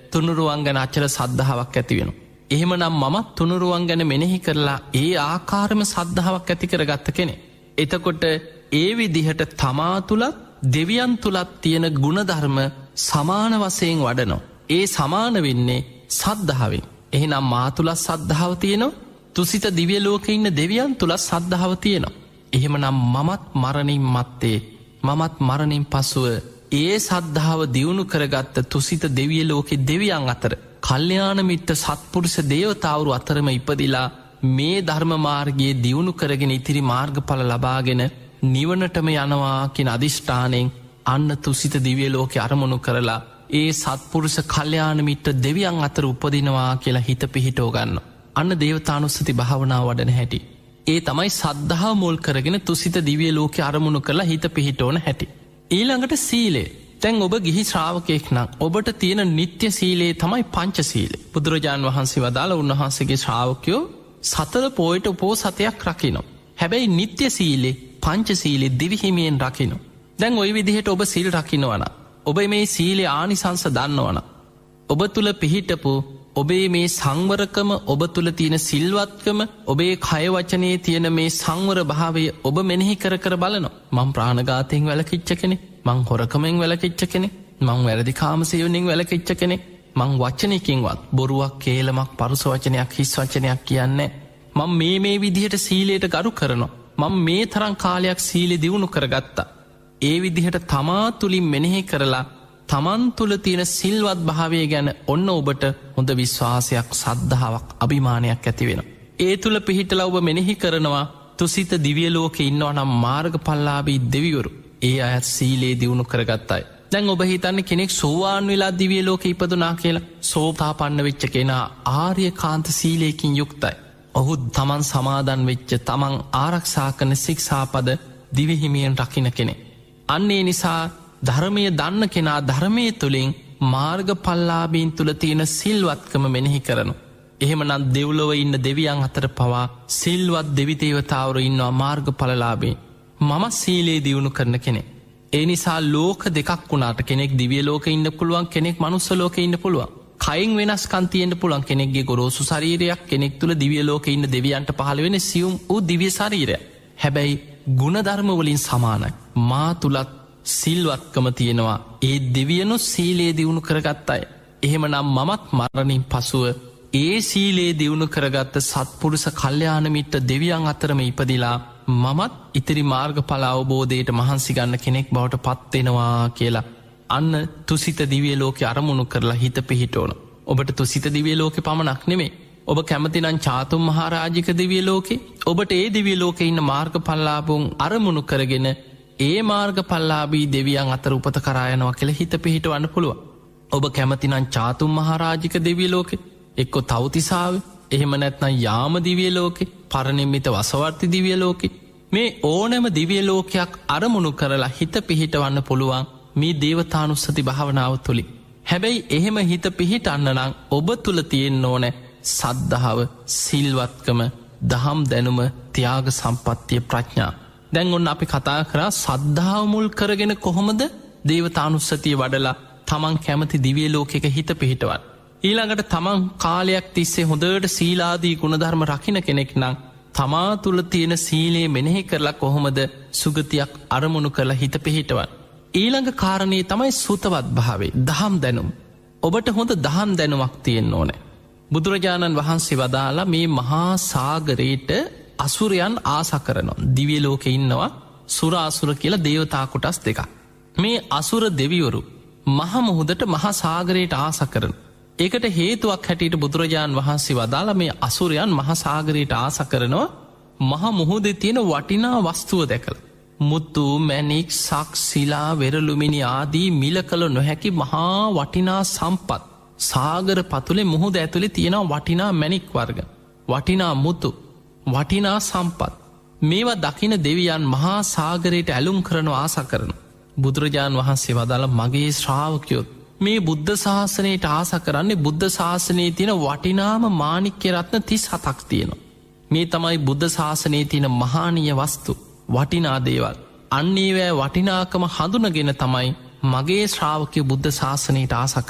තුනුරුවන් ගැන අච්චර සද්ධාාවක් ඇති වෙන. එහෙමනම් මම තුනුරුවන් ගැන මෙනෙහි කරලා ඒ ආකාරම සද්ධාාවක් ඇති කරගත්ත කෙනෙ. එතකොට ඒ විදිහට තමා තුළත් දෙවියන් තුළත් තියෙන ගුණධර්ම සමාන වසයෙන් වඩනෝ. ඒ සමාන වෙන්නේ සද්ධාවෙන්. එහෙනම් මා තුළත් සද්ධාව තියෙනවා, තුසිත දිවිය ලෝක ඉන්න දෙවියන් තුළත් සද්ධාව තියෙනවා. එහෙමනම් මමත් මරණින් මත්තේ මමත් මරණින් පසුව ඒ සද්ධාව දියුණු කරගත්ත තුසිත දෙවිය ලෝකෙ දෙවියන් අතර කල්්‍යාන මිත්ත සත්පුරුෂ දේවතාවරු අතරම ඉපදිලා මේ ධර්ම මාර්ගයේ දියුණු කරගෙන ඉතිරි මාර්ගඵල ලබාගෙන නිවනටම යනවා කියෙන අධිෂ්ඨානයෙන් අන්න තුසිත දිවිය ලෝකෙ අරමුණු කරලා ඒ සත්පුරුෂ කල්්‍යාන මිත්‍ර දෙවියන් අතර උපදිනවා කියලා හිත පිහිටෝ ගන්න. අන්න දේවතානුස්සති භාවනාව වඩන හැටි. ඒ තමයි සද්ධහා මුල් කරගෙන තුසිත දිවිය ලෝක අරමුණු කරලා හිත පිහිටෝන හැටි. ඊළඟට සීලේ. තැන් ඔබ ගිහි ශ්‍රාවකයෙක් නම් ඔබට තියෙන නිත්‍ය සීලේ තමයි පංච සීල. බුදුරජාණන් වහන්සේ වදාළ උන්වහන්සේගේ ශ්‍රාවකයෝ සතර පෝයට උපෝ සතයක් රකිනො. හැබැයි නිත්‍ය සීලේ පංච සීලේ දිවිහිමියෙන් රකිනො. දැන් ඔය විදිහට ඔබ සිල් රකිනවන. ඔබ මේ සීලේ ආනිසංස දන්නවන. ඔබ තුළ පිහිටපු ඔබේ මේ සංවරකම, ඔබ තුළ තියෙන සිල්වත්කම, ඔබේ කයවචනයේ තියෙන මේ සංවර භාවය ඔබ මෙනෙහි කර කර බලනවා. මං ප්‍රාණඝාතයෙන් වැළකිච්ච කෙනෙක්, මං හොරකමෙන් වැළකිච්ච කෙනෙක්, මං වැරදි කාමසේවනයෙන් වැළකිච්ච කෙනෙක්, මං වචනයකින්වත් බොරුවක්, කේලමක්, පරුස වචනයක්, හිස් වචනයක් කියන්නේ මං මේ මේ විදිහට සීලයට ගරු කරනවා. මං මේ තරම් කාලයක් සීලෙ දියුණු කරගත්තා. ඒ විදිහට තමා තුළින් මෙනෙහි කරලා තමන් තුළ තියෙන සිල්වත් භාවය ගැන ඔන්න ඔබට හොඳ විශ්වාසයක්, සද්ධාවක්, අභිමානයක් ඇති වෙන. ඒ තුළ පිහිටලා ඔබ මෙනෙහි කරනවා තුසිත දිවිය ලෝකෙ ඉන්නවා නම් මාර්ග පල්ලාබී දෙවිවරු. ඒ අයත් සීලේ දියුණු කරගත්තයි. දැන් ඔබ හිතන්නේ කෙනෙක් සෝවාන් වෙලා දිවිය ලෝකෙ ඉපදුනා කියලා. සෝතාපන්න වෙච්ච කෙනා ආර්ය කාන්ත සීලයකින් යුක්තයි. ඔහු තමන් සමාදන් වෙච්ච, තමන් ආරක්ෂා කරන ශික්ෂාපද දිවිහිමියෙන් රකින්න කෙනෙක්. අන්නේ නිසා ධර්මය දන්න කෙනා ධර්මය තුළින් මාර්ග පල්ලාබීන් තුළ තියෙන සිල්වත්කම මෙනෙහි කරනු. එහෙමනම් දෙව්ලොව ඉන්න දෙවියන් අතර පවා සිල්වත් දෙවිදේවතාවරු ඉන්නවා මාර්ග පලලාබේ. මම සීලේ දියුණු කරන කෙනෙ. ඒ නිසා ලෝක දෙකක් වුණාට කෙනෙක් දිවිය ලෝක ඉන්න පුළුවන්, කෙනෙක් මනුස්ස ලෝක ඉන්න පුළුවන්. කයින් වෙනස් කන්තියෙන්ට පුළන් කෙනෙක්ගේ ගොරෝසු ශරීරයක්, කෙනෙක් තුළ දිවිය ලෝක ඉන්න දෙවියන්ට පහළ වෙන සියුම් වූ දිවිය ශරීරය. හැබැයි ගුණධර්ම වලින් සමානයි. මා තුළත් සිල්වත්කම තියෙනවා. ඒ දෙවියනු සීලේ දියුණු කරගත්තයි. එහෙමනම් මමත් මරණින් පසුව ඒ සීලේ දියුණු කරගත්ත සත්පුරුෂ කල්්‍යාන මිත්‍ර දෙවියන් අතරම ඉපදිලා මමත් ඉතිරි මාර්ග පල අවබෝධයට මහන්සි ගන්න කෙනෙක් බවට පත්වෙනවා කියලා අන්න තුසිත දිවිය ලෝකෙ අරමුණු කරලා හිත පිහිටෝන. ඔබට තුසිත දිවිය ලෝකෙ පමණක් නෙමේ. ඔබ කැමතිනම් චාතුම් මහාරාජික දිවිය ලෝකෙ, ඔබට ඒ දිවිය ලෝකෙ ඉන්න මාර්ග පල්ලාබුන් අරමුණු කරගෙන ඒ මාර්ග පල්ලාබී දෙවියන් අතර උපත කරායනවා කෙළ හිත පිහිටවන්න පුළුව. ඔබ කැමතිනම් චාතුම් මහාරාජික දෙවිය ලෝකෙ, එක්කො තවතිසාාව, එහෙම නැත්නම් යාම දිවිය ලෝකෙ, පරණින්මිත වසවර්ති දිවිය ලෝකෙ, මේ ඕනෑම දිවිය ලෝකයක් අරමුණු කරලා හිත පිහිටවන්න පුළුවන් මේ දේවතානුස්සති භාවනාව තුළි. හැබැයි එහෙම හිත පිහිටන්න නම් ඔබ තුළ තියෙන් ඕනෑ සද්ධාව, සිල්වත්කම, දහම් දැනුම, ත්‍යාග සම්පත්තිය, ප්‍රඥා. දැන් ඔන්න අපි කතා කරා සද්ධාව මුල් කරගෙන කොහොමද දේවතානුස්සතිය වඩලා තමන් කැමති දිවිය ලෝකෙක හිත පිහිටවත්. ඊළඟට තමන් කාලයක් තිස්සේ හොඳට සීලාදී ගුණධර්ම රකින කෙනෙක් නම් තමා තුළ තියෙන සීලේ මෙනෙහි කරලා කොහොමද සුගතියක් අරමුණු කරලා හිත පිහිටවන්. ඊළඟ කාරණයේ තමයි සුතවත් භාවේ, දහම් දැනුම්. ඔබට හොඳ දහම් දැනුමක් තියෙන්න ඕනෑ. බුදුරජාණන් වහන්සේ වදාලා මේ මහා සාගරයට අසුරයන් ආස කරනවා. දිවිය ලෝකෙ ඉන්නවා සුරාසුර කියලා දේවතා කොටස් දෙකක්. මේ අසුර දෙවිවරු මහ මුහුදට මහා සාගරයට ආස කරන. ඒකට හේතුවක් හැටියට බුදුරජාණන් වහන්සේ වදාලා මේ අසුරයන් මහා සාගරයට ආස කරනවා මහ මුහුදේ තියෙන වටිනා වස්තුව දැකල. මුතු, මැණික්, සක්, සිලා, වෙරළුමිනි ආදී මිල කළ නොහැකි මහා වටිනා සම්පත් සාගර පතුලේ මුහුද ඇතුලේ තියෙන වටිනා මැණික් වර්ග, වටිනා මුතු, වටිනා සම්පත්. මේවා දකින දෙවියන් මහා සාගරයට ඇලුම් කරන ආස කරන. බුදුරජාණන් වහන්සේ වදාළ මගේ ශ්‍රාවකයොත් මේ බුද්ධ ශාසනයට ආස කරන්නේ බුද්ධ ශාසනයේ තියෙන වටිනාම මාණික්‍ය රත්න තිස් හතක් තියෙනවා. මේ තමයි බුද්ධ ශාසනයේ තියෙන මහානීය වස්තු, වටිනා දේවල්. අන්නේවැ වටිනාකම හඳුනගෙන තමයි මගේ ශ්‍රාවකයෝ බුද්ධ ශාසනයට ආස කරන්න.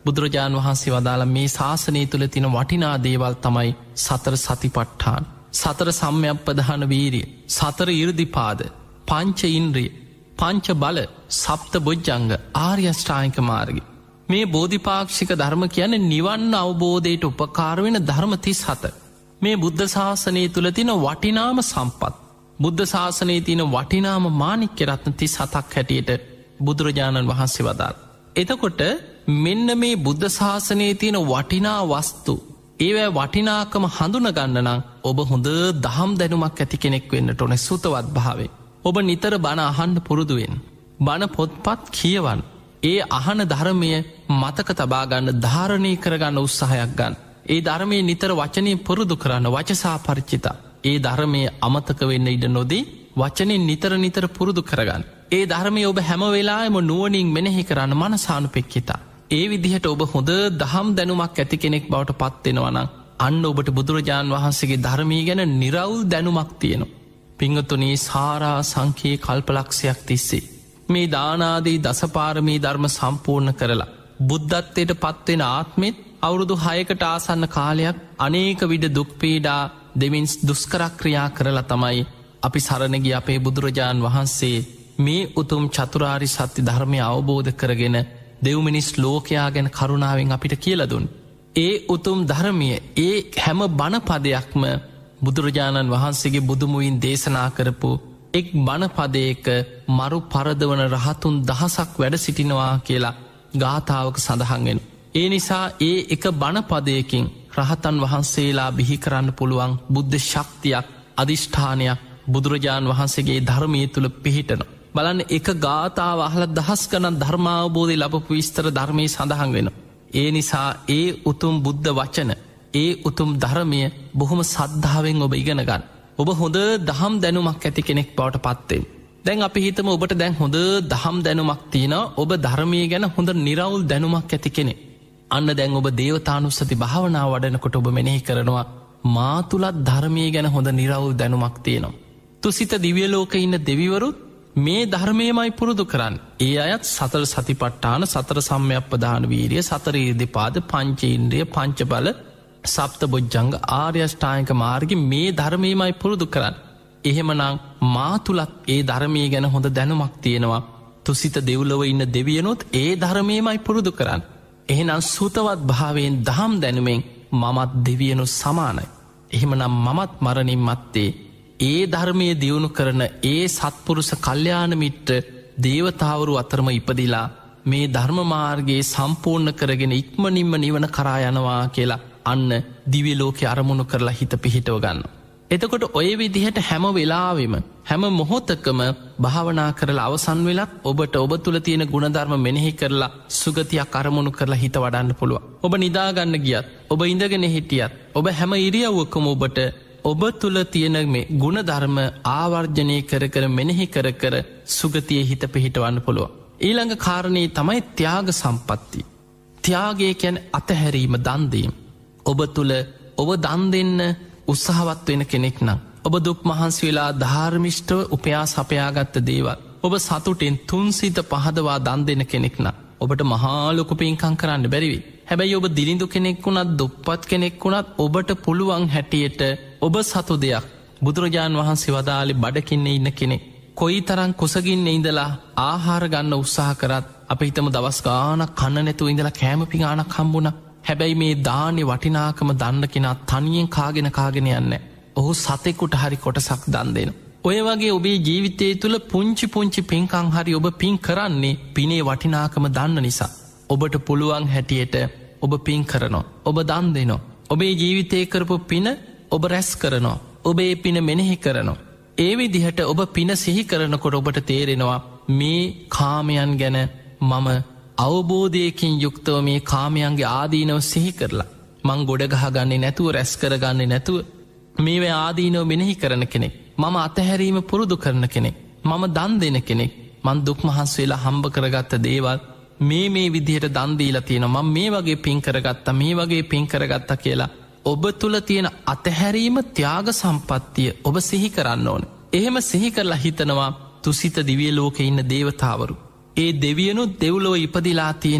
බුදුරජාණන් වහන්සේ වදාළ මේ ශාසනය තුළ තින වටිනා දේවල් තමයි සතර සතිපට්ඨාන, සතර සම්‍යක්ප්‍රධාන වීරිය, සතර ඉර්ධිපාද, පංච ඉන්ද්‍රිය, පංච බල, සප්ත බොජ්ජංග, ආර්ය අෂ්ටාංගික මාර්ගය. මේ බෝධිපාක්ෂික ධර්ම කියන්නේ නිවන් අවබෝධයට උපකාර වෙන ධර්ම තිස් හත. මේ බුද්ධ ශාසනය තුළ තින වටිනාම සම්පත්, බුද්ධ ශාසනයේ තියෙන වටිනාම මාණික්‍ය රත්න තිස් හතක් හැටියට බුදුරජාණන් වහන්සේ වදාළ. එතකොට මෙන්න මේ බුද්ධ ශාසනයේ තියෙන වටිනා වස්තු, ඒවැ වටිනාකම හඳුනගන්න නම් ඔබ හොඳ දහම් දැනුමක් ඇති කෙනෙක් වෙන්නට ඕන. සුතවත් භාවේ ඔබ නිතර බණ අහන්න පුරුදුවෙන්, බණ පොත්පත් කියවන්, ඒ අහන ධර්මය මතක තබාගන්න, ධාරණය කරගන්න උත්සාහයක් ගන්න. ඒ ධර්මය නිතර වචනය පුරුදු කරන්න, වචසා පරිච්චිතා. ඒ ධර්මය අමතක වෙන්න ඉඩ නොදී වචනෙන් නිතර නිතර පුරුදු කරගන්න. ඒ ධර්මය ඔබ හැම වෙලාවෙම නුවණින් මෙනෙහි කරන්න, මනසානුපෙක්කිතා. ඒ විදිහට ඔබ හොඳ දහම් දැනුමක් ඇති කෙනෙක් බවට පත්වෙනවා නම් අන්න ඔබට බුදුරජාණන් වහන්සේගේ ධර්මය ගැන නිරවුල් දැනුමක් තියෙනවා. පිංගතුනී, සාරා සංඛ්‍යේ කල්පලක්ෂයක් තිස්සේ මේ දානාදී දසපාරමී ධර්ම සම්පූර්ණ කරලා බුද්ධත්වයට පත්වෙන ආත්මෙත් අවුරුදු හයකට ආසන්න කාලයක් අනේක විඩ දුක්පීඩා දෙමින් දුස්කරක්‍රියා කරලා තමයි අපි සරණගිය අපේ බුදුරජාණන් වහන්සේ මේ උතුම් චතුරාරි සත්‍ය ධර්මය අවබෝධ කරගෙන දෙව්මිනිස් ලෝකයා ගැන කරුණාවෙන් අපිට කියලදුන්. ඒ උතුම් ධර්මය, ඒ හැම බණපදයක්ම බුදුරජාණන් වහන්සේගේ බුදුමුවින් දේශනා කරපු එක් බණපදයක මරු පරදවන රහතුන් දහසක් වැඩ සිටිනවා කියලා ගාථාවක සඳහන්ගෙන. ඒ නිසා ඒ එක බණපදයකින් රහතන් වහන්සේලා බිහි කරන්න පුළුවන් බුද්ධ ශක්තියක්, අධිෂ්ඨානයක් බුදුරජාණන් වහන්සේගේ ධර්මය තුළ පිහිටන. බලන්න, එක ගාථාව අහල දහස් ගණන් ධර්මාවබෝධය ලබපු විස්තර ධර්මය සඳහන් වෙන. ඒ නිසා ඒ උතුම් බුද්ධ වචන, ඒ උතුම් ධර්මය බොහොම සද්ධාවෙන් ඔබ ඉගෙන ගන්න. ඔබ හොඳ දහම් දැනුමක් ඇති කෙනෙක් බවට පත්වෙන්. දැන් අපි හිතම ඔබට දැන් හොඳ දහම් දැනුමක් තියෙන, ඔබ ධර්මය ගැන හොඳ නිරවුල් දැනුමක් ඇති කෙනෙ. අන්න දැන් ඔබ දේවතානුස්සති භාවනාව වඩනකොට ඔබ මෙනෙහි කරනවා, මා තුළත් ධර්මය ගැන හොඳ නිරවුල් දැනුමක් තියෙනවා. තුසිත දිව්‍යලෝක ඉන්න දෙවිවරුත් මේ ධර්මයමයි පුරුදු කරන්න. ඒ අයත් සතර සතිපට්ඨාන, සතර සම්‍යක්ප්‍රධාන වීරිය, සතර ඉර්ධිපාද, පංච ඉන්ද්‍රිය, පංච බල, සප්ත බොජ්ජංග, ආර්ය අෂ්ටාංගික මාර්ගය මේ ධර්මයමයි පුරුදු කරන්න. එහෙමනම් මා තුළත් ඒ ධර්මය ගැන හොඳ දැනුමක් තියෙනවා. තුසිත දෙව්ලොව ඉන්න දෙවියනොත් ඒ ධර්මයමයි පුරුදු කරන්න. එහෙනම් සුතවත් භාවයෙන් දහම් දැනුමෙන් මමත් දෙවියනු සමානයි. එහෙමනම් මමත් මරණින් මත්තේ ඒ ධර්මය දියුණු කරන ඒ සත්පුරුෂ කල්යාණ මිත්‍ර දේවතාවරු අතරම ඉපදිලා මේ ධර්ම මාර්ගයේ සම්පූර්ණ කරගෙන ඉක්මනින්ම නිවන කරා යනවා කියලා අන්න දිව්‍ය ලෝකේ අරමුණු කරලා හිත පිහිටව ගන්න. එතකොට ඔය විදිහට හැම වෙලාවෙම, හැම මොහොතකම භාවනා කරලා අවසන් වෙලත් ඔබට ඔබ තුළ තියෙන ගුණධර්ම මෙනෙහි කරලා සුගතියක් අරමුණු කරලා හිත වඩන්න පුළුවන්. ඔබ නිදාගන්න ගියත්, ඔබ ඉඳගෙන හිටියත්, ඔබ හැම ඉරියව්වකම ඔබට ඔබ තුළ තියෙන මේ ගුණධර්ම ආවර්ජනය කර කර මෙනෙහි කර කර සුගතියේ හිත පිහිටවන්න පුළුවන්. ඊළඟ කාරණේ තමයි ත්‍යාග සම්පත්තිය. ත්‍යාගය කියන්නේ අතහැරීම, දන් දීම. ඔබ තුළ ඔබ දන් දෙන්න උත්සාහවත් වෙන කෙනෙක් නම්, ඔබ දුක් මහන්සි වෙලා ධාර්මිෂ්ඨව උපයා සපයාගත්ත දේවල් ඔබ සතුටෙන් තුන්සිත පහදවා දන් දෙන කෙනෙක් නම් ඔබට මහා ලොකු පින්කම් කරන්න බැරිවි. හැබැයි ඔබ දිලිඳු කෙනෙක් වුණත්, දුප්පත් කෙනෙක් වුණත් ඔබට පුළුවන් හැටියට ඔබ සතු දෙයක් බුදුරජාණන් වහන්සේ වදාළේ බඩකින්න ඉන්න කෙනෙක් කොයි තරම් කුසගින්න ඉඳලා ආහාර ගන්න උත්සාහ කරත් අපි හිතමු දවස් ගානක් කන්න නැතුව ඉඳලා කෑම පිඟානක් හම්බුණා. හැබැයි මේ දානේ වටිනාකම දන්න කෙනා තනියෙන් කාගෙන කාගෙන යන්නේ. ඔහු සතෙකුට හරි කොටසක් දන් දෙනවා. ඔය වගේ ඔබේ ජීවිතය තුළ පුංචි පුංචි පින්කම් හරි ඔබ පින් කරන්නේ පිනේ වටිනාකම දන්න නිසා. ඔබට පුළුවන් හැටියට ඔබ පින් කරනවා, ඔබ දන් දෙනවා. ඔබේ ජීවිතය කරපු පින ඔබ රැස් කරනවා, ඔබේ පින මෙනෙහි කරනවා. ඒ විදිහට ඔබ පින සිහි කරනකොට ඔබට තේරෙනවා මේ කාමයන් ගැන මම අවබෝධයකින් යුක්තව මේ කාමයන්ගේ ආදීනව සිහි කරලා මං ගොඩගහ ගන්නේ නැතුව, රැස් කරගන්නේ නැතුව මේව ආදීනව මෙනෙහි කරන කෙනෙක්, මම අතහැරීම පුරුදු කරන කෙනෙක්, මම දන් දෙන කෙනෙක්, මං දුක් මහන්සි වෙලා හම්බ කරගත්ත දේවල් මේ මේ විදිහට දන් දීලා තියෙනවා, මම මේ වගේ පින් කරගත්තා, මේ වගේ පින් කරගත්තා කියලා ඔබ තුළ තියෙන අතහැරීම, ත්‍යාග සම්පත්තිය ඔබ සිහි කරන්න ඕන. එහෙම සිහි කරලා හිතනවා තුසිත දිව්‍ය ලෝකේ ඉන්න දේවතාවරු, ඒ දෙවියනුත් දෙව්ලොව ඉපදිලා තියෙන්නේ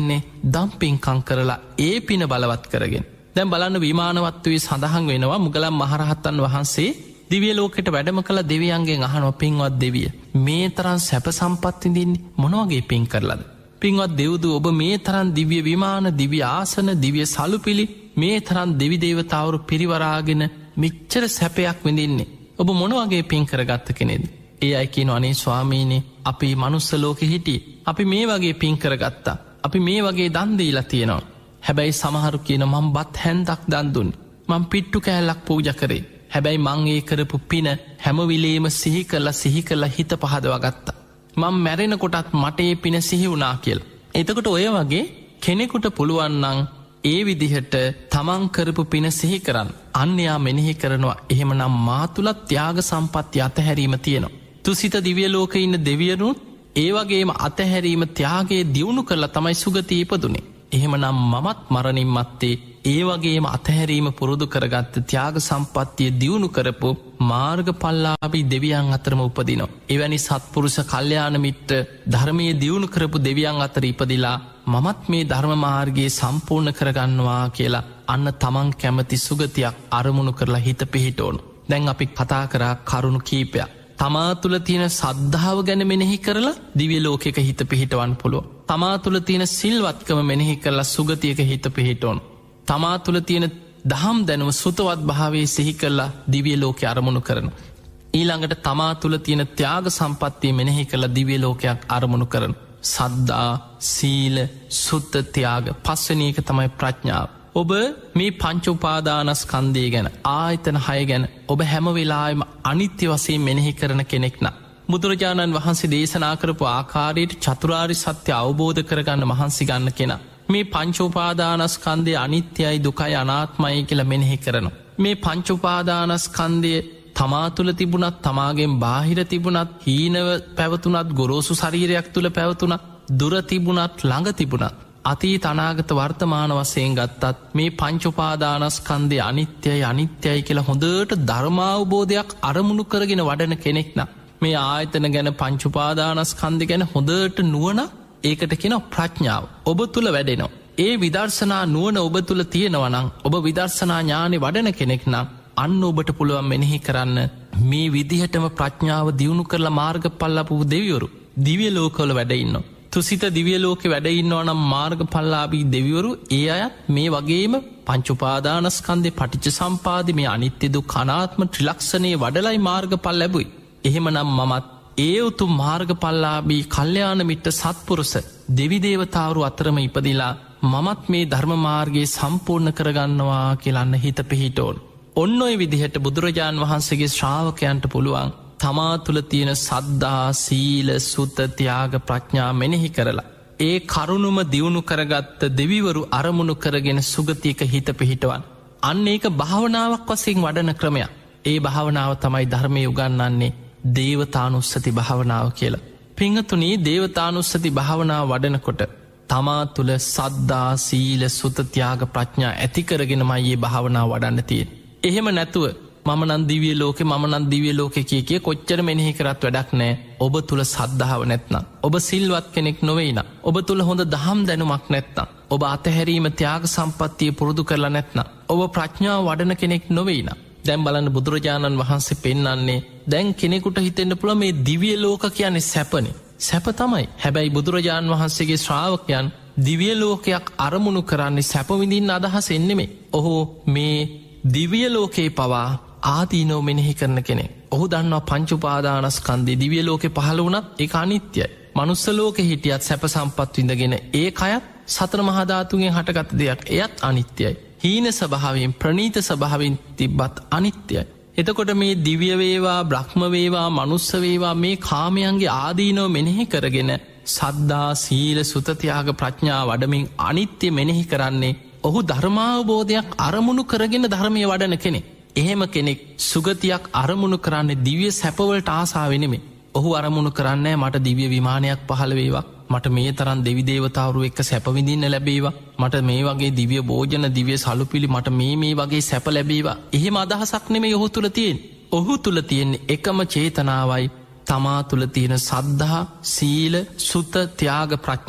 දම්පින්කම් කරලා ඒ පින බලවත් කරගෙන. දැන් බලන්න විමානවත්වයේ සඳහන් වෙනවා මුගලන් මහරහතන් වහන්සේ දිව්‍ය ලෝකෙට වැඩම කළ දෙවියන්ගෙන් අහනවා පින්වත් දෙවිය මේ තරම් සැප සම්පත් විඳින්නේ මොන වගේ පින් කරලාද? පින්වත් දෙව්දු ඔබ මේ තරම් දිව්‍ය විමාන, දිව්‍ය ආසන, දිව්‍ය සලුපිලි මේ තරම් දෙවි දේවතාවුරු පිරිවරාගෙන මෙච්චර සැපයක් විඳින්නේ ඔබ මොන වගේ පින් කරගත්ත කෙනෙක්ද? ඒ අය කියනවා අනේ ස්වාමීනි අපි මනුස්ස ලෝකෙ හිටියේ. අපි මේ වගේ පින් කරගත්තා. අපි මේ වගේ දන් දීලා තියෙනවා. හැබැයි සමහරු කියන මම බත් හැන්දක් දන් දුන්නේ. මම පිට්ටු කෑල්ලක් පූජා කරේ. හැබැයි මං ඒ කරපු පින හැම වෙලේම සිහි කරලා සිහි කරලා හිත පහදවා ගත්තා. මම මැරෙන කොටත් මට ඒ පින සිහි වුණා කියලා. එතකොට ඔය වගේ කෙනෙකුට පුළුවන් නම් ඒ විදිහට තමන් කරපු පින සිහි කරන්න. අන්‍යයා මෙනෙහි කරනවා එහෙමනම් මා තුලත් ත්‍යාග සම්පත්‍ය අතහැරීම තියෙනවා. තුසිත දිව්‍ය ලෝකේ ඉන්න දෙවියනුත් ඒ වගේම අතහැරීම ත්‍යාගයේ දියුණු කරලා තමයි සුගතිය ඉපදුනේ. එහෙමනම් මමත් මරණින් මත්තේ ඒ වගේම අතහැරීම පුරුදු කරගත්ත ත්‍යාග සම්පත්තිය දියුණු කරපු මාර්ගඵලලාභී දෙවියන් අතරම උපදිනවා. එවැනි සත්පුරුෂ කල්යාණ මිත්‍ර ධර්මයේ දියුණු කරපු දෙවියන් අතර ඉපදිලා මමත් මේ ධර්ම මාර්ගයේ සම්පූර්ණ කරගන්නවා කියලා අන්න තමන් කැමති සුගතියක් අරමුණු කරලා හිත පිහිටවනු. දැන් අපි කතා කරා කරුණු කීපයක්. තමා තුළ තියෙන සද්ධාව ගැන මෙනෙහි කරලා දිව්‍ය ලෝකයක හිත පිහිටවන්න පුළුවන්. තමා තුළ තියෙන සිල්වත්කම මෙනෙහි කරලා සුගතියක හිත පිහිටවනු. තමා තුළ තියෙන දහම් දැනුම සුතවත් භාවයේ සිහි කරලා දිව්‍ය ලෝකය අරමුණු කරන. ඊළඟට තමා තුළ තියෙන ත්‍යාග සම්පත්තිය මෙනෙහි කරලා දිව්‍ය ලෝකයක් අරමුණු කරන. සද්ධා, සීල, සුත්ත, ත්‍යාග පස්වෙනි එක තමයි ප්‍රඥාව. ඔබ මේ පංච උපාදානස්කන්ධය ගැන ආයතන හය ගැන ඔබ හැම වෙලාවෙම අනිත්‍ය වශයෙන් මෙනෙහි කරන කෙනෙක් නම් බුදුරජාණන් වහන්සේ දේශනා කරපු ආකාරයට චතුරාර්ය සත්‍ය අවබෝධ කරගන්න මහන්සි ගන්න කෙනා මේ පංච උපාදානස්කන්ධය අනිත්‍යයි දුකයි අනාත්මයි කියලා මෙනෙහි කරනවා. මේ පංච උපාදානස්කන්ධය තමා තුළ තිබුණත් තමාගෙන් බාහිර තිබුණත් හීනව පැවතුනත් ගොරෝසු ශරීරයක් තුළ පැවතුනත් දුර තිබුණත් ළඟ තිබුණත් අතීත අනාගත වර්තමාන වශයෙන් ගත්තත් මේ පංච උපාදානස්කන්ධය අනිත්‍යයි අනිත්‍යයි කියලා හොඳට ධර්මාවබෝධයක් අරමුණු කරගෙන වඩන කෙනෙක් නම් මේ ආයතන ගැන පංච උපාදානස්කන්ධය ගැන හොඳට නුවණ ඒකට කියනවා ප්‍රඥාව ඔබ තුල වැඩෙනවා. ඒ විදර්ශනා නුවණ ඔබ තුල තියෙනවා නම් ඔබ විදර්ශනා ඥානෙ වඩන කෙනෙක් නම් අන්න ඔබට පුළුවන් මෙනෙහි කරන්න මේ විදිහටම ප්‍රඥාව දියුණු කරලා මාර්ගඵල ලැබපු දෙවිවරු දිව්‍ය ලෝකවල වැඩ ඉන්නවා. තුසිත දිව්‍ය ලෝකේ වැඩ ඉන්නවා නම් මාර්ගඵලලාභී දෙවිවරු ඒ අයත් මේ වගේම පංච උපාදානස්කන්ධේ පටිච්ච සම්පාදේ මේ අනිත්‍ය දුක්ඛ අනාත්ම ත්‍රිලක්ෂණේ වඩලයි මාර්ගඵල ලැබුයි. එහෙමනම් මමත් ඒ උතුම් මාර්ගඵලලාභී කල්යාණ මිත්‍ර සත්පුරුෂ දෙවි දේවතාවරු අතරම ඉපදිලා මමත් මේ ධර්ම මාර්ගයේ සම්පූර්ණ කරගන්නවා කියලා හිත පිහිටෝන. ඔන්න ඔය විදිහට බුදුරජාන් වහන්සේගේ ශ්‍රාවකයන්ට පුළුවන් තමා තුළ තියෙන සද්ධා, සීල, සුත, ත්‍යාග, ප්‍රඥා මෙනෙහි කරලා ඒ කරුණුම දියුණු කරගත්ත දෙවිවරු අරමුණු කරගෙන සුගතියක හිත පිහිටවන්. අන්න ඒක භාවනාවක් වශයෙන් වඩන ක්‍රමයක්. ඒ භාවනාව තමයි ධර්මයේ උගන්වන්නේ දේවතානුස්සති භාවනාව කියලා. පිංගතුනි, දේවතානුස්සති භාවනාව වඩනකොට තමා තුළ සද්ධා, සීල, සුත, ත්‍යාග, ප්‍රඥා ඇති කරගෙනමයි මේ භාවනාව වඩන්න තියෙන්නේ. එහෙම නැතුව මම නම් දිව්‍ය ලෝකේ මම නම් දිව්‍ය ලෝකේ කිය කිය කොච්චර මෙනෙහි කරත් වැඩක් නැහැ. ඔබ තුල සද්ධාව නැත්නම්, ඔබ සිල්වත් කෙනෙක් නොවේ නම්, ඔබ තුල හොඳ දහම් දැනුමක් නැත්නම්, ඔබ අතහැරීම ත්‍යාග සම්පත්තිය පුරුදු කරලා නැත්නම්, ඔබ ප්‍රඥාව වඩන කෙනෙක් නොවේ නම්, දැන් බලන්න බුදුරජාණන් වහන්සේ පෙන්වන්නේ දැන් කෙනෙකුට හිතෙන්න පුළුවන් මේ දිව්‍ය ලෝක කියන්නේ සැපනේ. සැප තමයි. හැබැයි බුදුරජාණන් වහන්සේගේ ශ්‍රාවකයන් දිව්‍ය ලෝකයක් අරමුණු කරන්නේ සැප විඳින්න අදහසෙන් නෙමෙයි. ඔහු මේ දිව්‍ය ලෝකේ පවා ආදීනෝ මෙනෙහි කරන කෙනෙක්. ඔහු දන්නවා පංච උපාදානස්කන්ධේ දිව්‍ය ලෝකේ පහළ වුණත් ඒක අනිත්‍යයි. මනුස්ස ලෝකේ හිටියත් සැප සම්පත් විඳගෙන ඒ කයත් සතර මහා ධාතුන්ගෙන් හටගත් දෙයක්. එයත් අනිත්‍යයි. හීන ස්වභාවයෙන් ප්‍රනීත ස්වභාවයෙන් තිබ්බත් අනිත්‍යයි. එතකොට මේ දිව්‍ය වේවා බ්‍රහ්ම වේවා මනුස්ස වේවා මේ කාමයන්ගේ ආදීනෝ මෙනෙහි කරගෙන සද්ධා, සීල, සුත, ත්‍යාග, ප්‍රඥා වඩමින් අනිත්‍ය මෙනෙහි කරන්නේ ඔහු ධර්මාවබෝධයක් අරමුණු කරගෙන ධර්මයේ වඩන කෙනෙක්. එහෙම කෙනෙක් සුගතියක් අරමුණු කරන්නේ දිව්‍ය සැපවලට ආසාවෙ නෙමෙයි. ඔහු අරමුණු කරන්නේ මට දිව්‍ය විමානයක් පහළ වේවා, මට මේ තරම් දෙවි දේවතාවරු එක්ක සැප විඳින්න ලැබේවා, මට මේ වගේ දිව්‍ය භෝජන, දිව්‍ය සලුපිලි, මට මේ මේ වගේ සැප ලැබේවා. එහෙම අදහසක් නෙමෙයි ඔහු තුල තියෙන්නේ. ඔහු තුල තියෙන්නේ එකම චේතනාවයි තමා තුල තියෙන සද්ධා, සීල, සුත, ත්‍යාග, ප්‍රඥා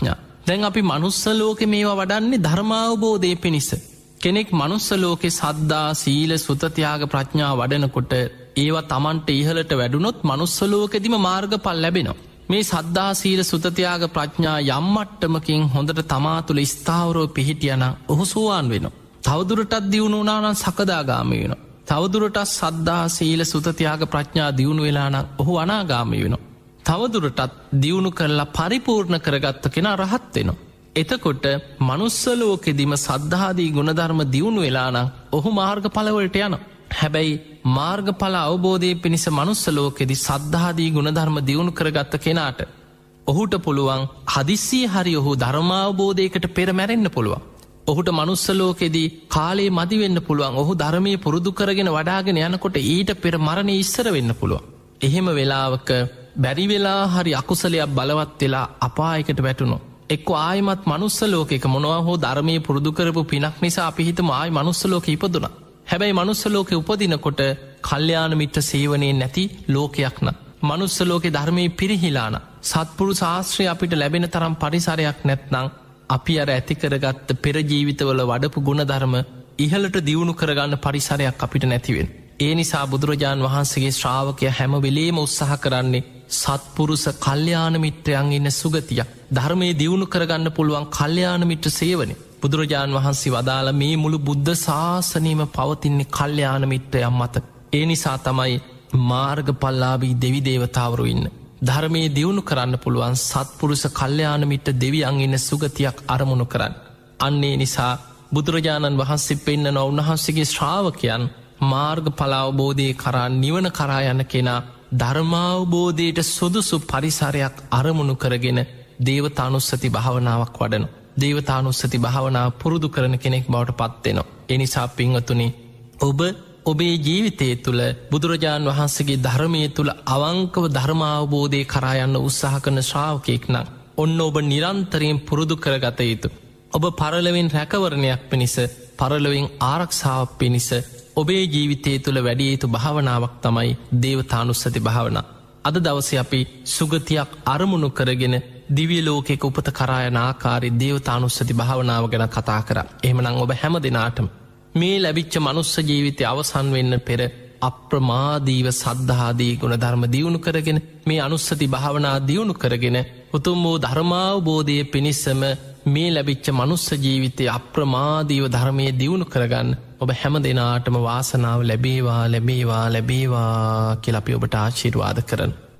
දැන් අපි මනුස්ස ලෝකෙ මේවා වඩන්නේ ධර්මාවබෝධය පිණිස. කෙනෙක් මනුස්ස ලෝකෙ සද්දා සීල සුතතියාග ප්‍රඥා වඩනකොට ඒවා තමන්ට ඉහලට වැඩුණොත් මනුස්ස ලෝකෙදිම මාර්ගඵල ලැබෙනවා. මේ සද්දා සීල සුතතියාග ප්‍රඥා යම් මට්ටමකින් හොඳට තමා තුළ ස්ථාවරව පිහිටියනම් ඔහු සෝවාන් වෙනවා. තවදුරටත් දියුණු වුණා නම් සකදාගාමී වෙනවා. තවදුරටත් සද්දා සීල සුතතියාග ප්‍රඥා දියුණු වෙලා නම් ඔහු අනාගාමී වෙනවා. තවදුරටත් දියුණු කරලා පරිපූර්ණ කරගත්ත කෙනා රහත් වෙනවා. එතකොට මනුස්ස ලෝකෙදිම සද්ධාදී ගුණධර්ම දියුණු වෙලා නම් ඔහු මාර්ගඵලවලට යනවා. හැබැයි මාර්ගඵල අවබෝධය පිණිස මනුස්ස ලෝකෙදි සද්ධාදී ගුණධර්ම දියුණු කරගත්ත කෙනාට ඔහුට පුළුවන් හදිස්සිය හරි ඔහු ධර්මාවබෝධයකට පෙර මැරෙන්න පුළුවන්. ඔහුට මනුස්ස ලෝකෙදී කාලේ මදි වෙන්න පුළුවන්. ඔහු ධර්මයේ පුරුදු කරගෙන වඩාගෙන යනකොට ඊට පෙර මරණය ඉස්සර වෙන්න පුළුවන්. එහෙම වෙලාවක බැරි වෙලා හරි අකුසලයක් බලවත් වෙලා අපායකට වැටුණොත් එක්ක ආයිමත් මනුස්ස ලෝකෙක මොනවා හෝ ධර්මයේ පුරුදු කරපු පිනක් නිසා අපි හිතමු ආයි මනුස්ස ලෝකෙ ඉපදුණා. හැබැයි මනුස්ස ලෝකෙ උපදිනකොට කල්යාණ මිත්‍ර සේවනයේ නැති ලෝකයක් න. මනුස්ස ලෝකෙ ධර්මයේ පිරිහිලා න. සත්පුරුෂ ආශ්‍රය අපිට ලැබෙන තරම් පරිසරයක් නැත්නම් අපි අර ඇති කරගත්ත පෙර ජීවිතවල වඩපු ගුණධර්ම ඉහළට දියුණු කරගන්න පරිසරයක් අපිට නැතිවෙන. ඒ නිසා බුදුරජාණන් වහන්සේගේ ශ්‍රාවකය හැම වෙලේම උත්සාහ කරන්නේ සත්පුරුෂ කල්යාණ මිත්‍රයන් ඉන්න සුගතියක්. ධර්මයේ දියුණු කරගන්න පුළුවන් කල්යාණ මිත්‍ර සේවනය. බුදුරජාණන් වහන්සේ වදාළ මේ මුළු බුද්ධ ශාසනයම පවතින්නේ කල්යාණ මිත්‍රයන් මත. ඒ නිසා තමයි මාර්ගඵලලාභී දෙවි දේවතාවරු ඉන්න. ධර්මයේ දියුණු කරන්න පුළුවන් සත්පුරුෂ කල්යාණ මිත්‍ර දෙවියන් ඉන්න සුගතියක් අරමුණු කරන්න. අන්නේ නිසා බුදුරජාණන් වහන්සේ පෙන්නන උන්වහන්සේගේ ශ්‍රාවකයන් මාර්ගඵල අවබෝධය කරා නිවන කරා යන කෙනා ධර්මාවබෝධයට සුදුසු පරිසරයක් අරමුණු කරගෙන දේවතානුස්සති භාවනාවක් වඩන. දේවතානුස්සති භාවනාව පුරුදු කරන කෙනෙක් බවට පත්වෙනවා. එනිසා පින්වතුනි ඔබ ඔබේ ජීවිතය තුළ බුදුරජාණන් වහන්සේගේ ධර්මය තුළ අවංකව ධර්මාවබෝධය කරා යන්න උත්සාහ කරන ශ්‍රාවකයෙක් නම් ඔන්න ඔබ නිරන්තරයෙන් පුරුදු කරගත යුතු. ඔබ පරලොවෙන් රැකවරණයක් පිණිස පරලොවෙන් ආරක්ෂාවක් පිණිස ඔබේ ජීවිතය තුළ වැඩිය යුතු භාවනාවක් තමයි දේවතානුස්සති භාවනා. අද දවසේ අපි සුගතියක් අරමුණු කරගෙන දිව්‍ය ලෝකයක උපත කරා යන ආකාරයේ දේවතානුස්සති භාවනාව ගැන කතා කරා. එහෙමනම් ඔබ හැම දිනාටම මේ ලැබිච්ච මනුස්ස ජීවිතය අවසන් වෙන්න පෙර අප්‍රමාදීව සද්ධාදී ගුණධර්ම දියුණු කරගෙන මේ අනුස්සති භාවනා දියුණු කරගෙන උතුම් වූ ධර්මාවබෝධය පිණිසම මේ ලැබිච්ච මනුස්ස ජීවිතය අප්‍රමාදීව ධර්මය දියුණු කරගන්න ඔබ හැම දෙනාටම වාසනාව ලැබේවා ලැබේවා ලැබේවා කියලා අපි ඔබට ආශිර්වාද කරන.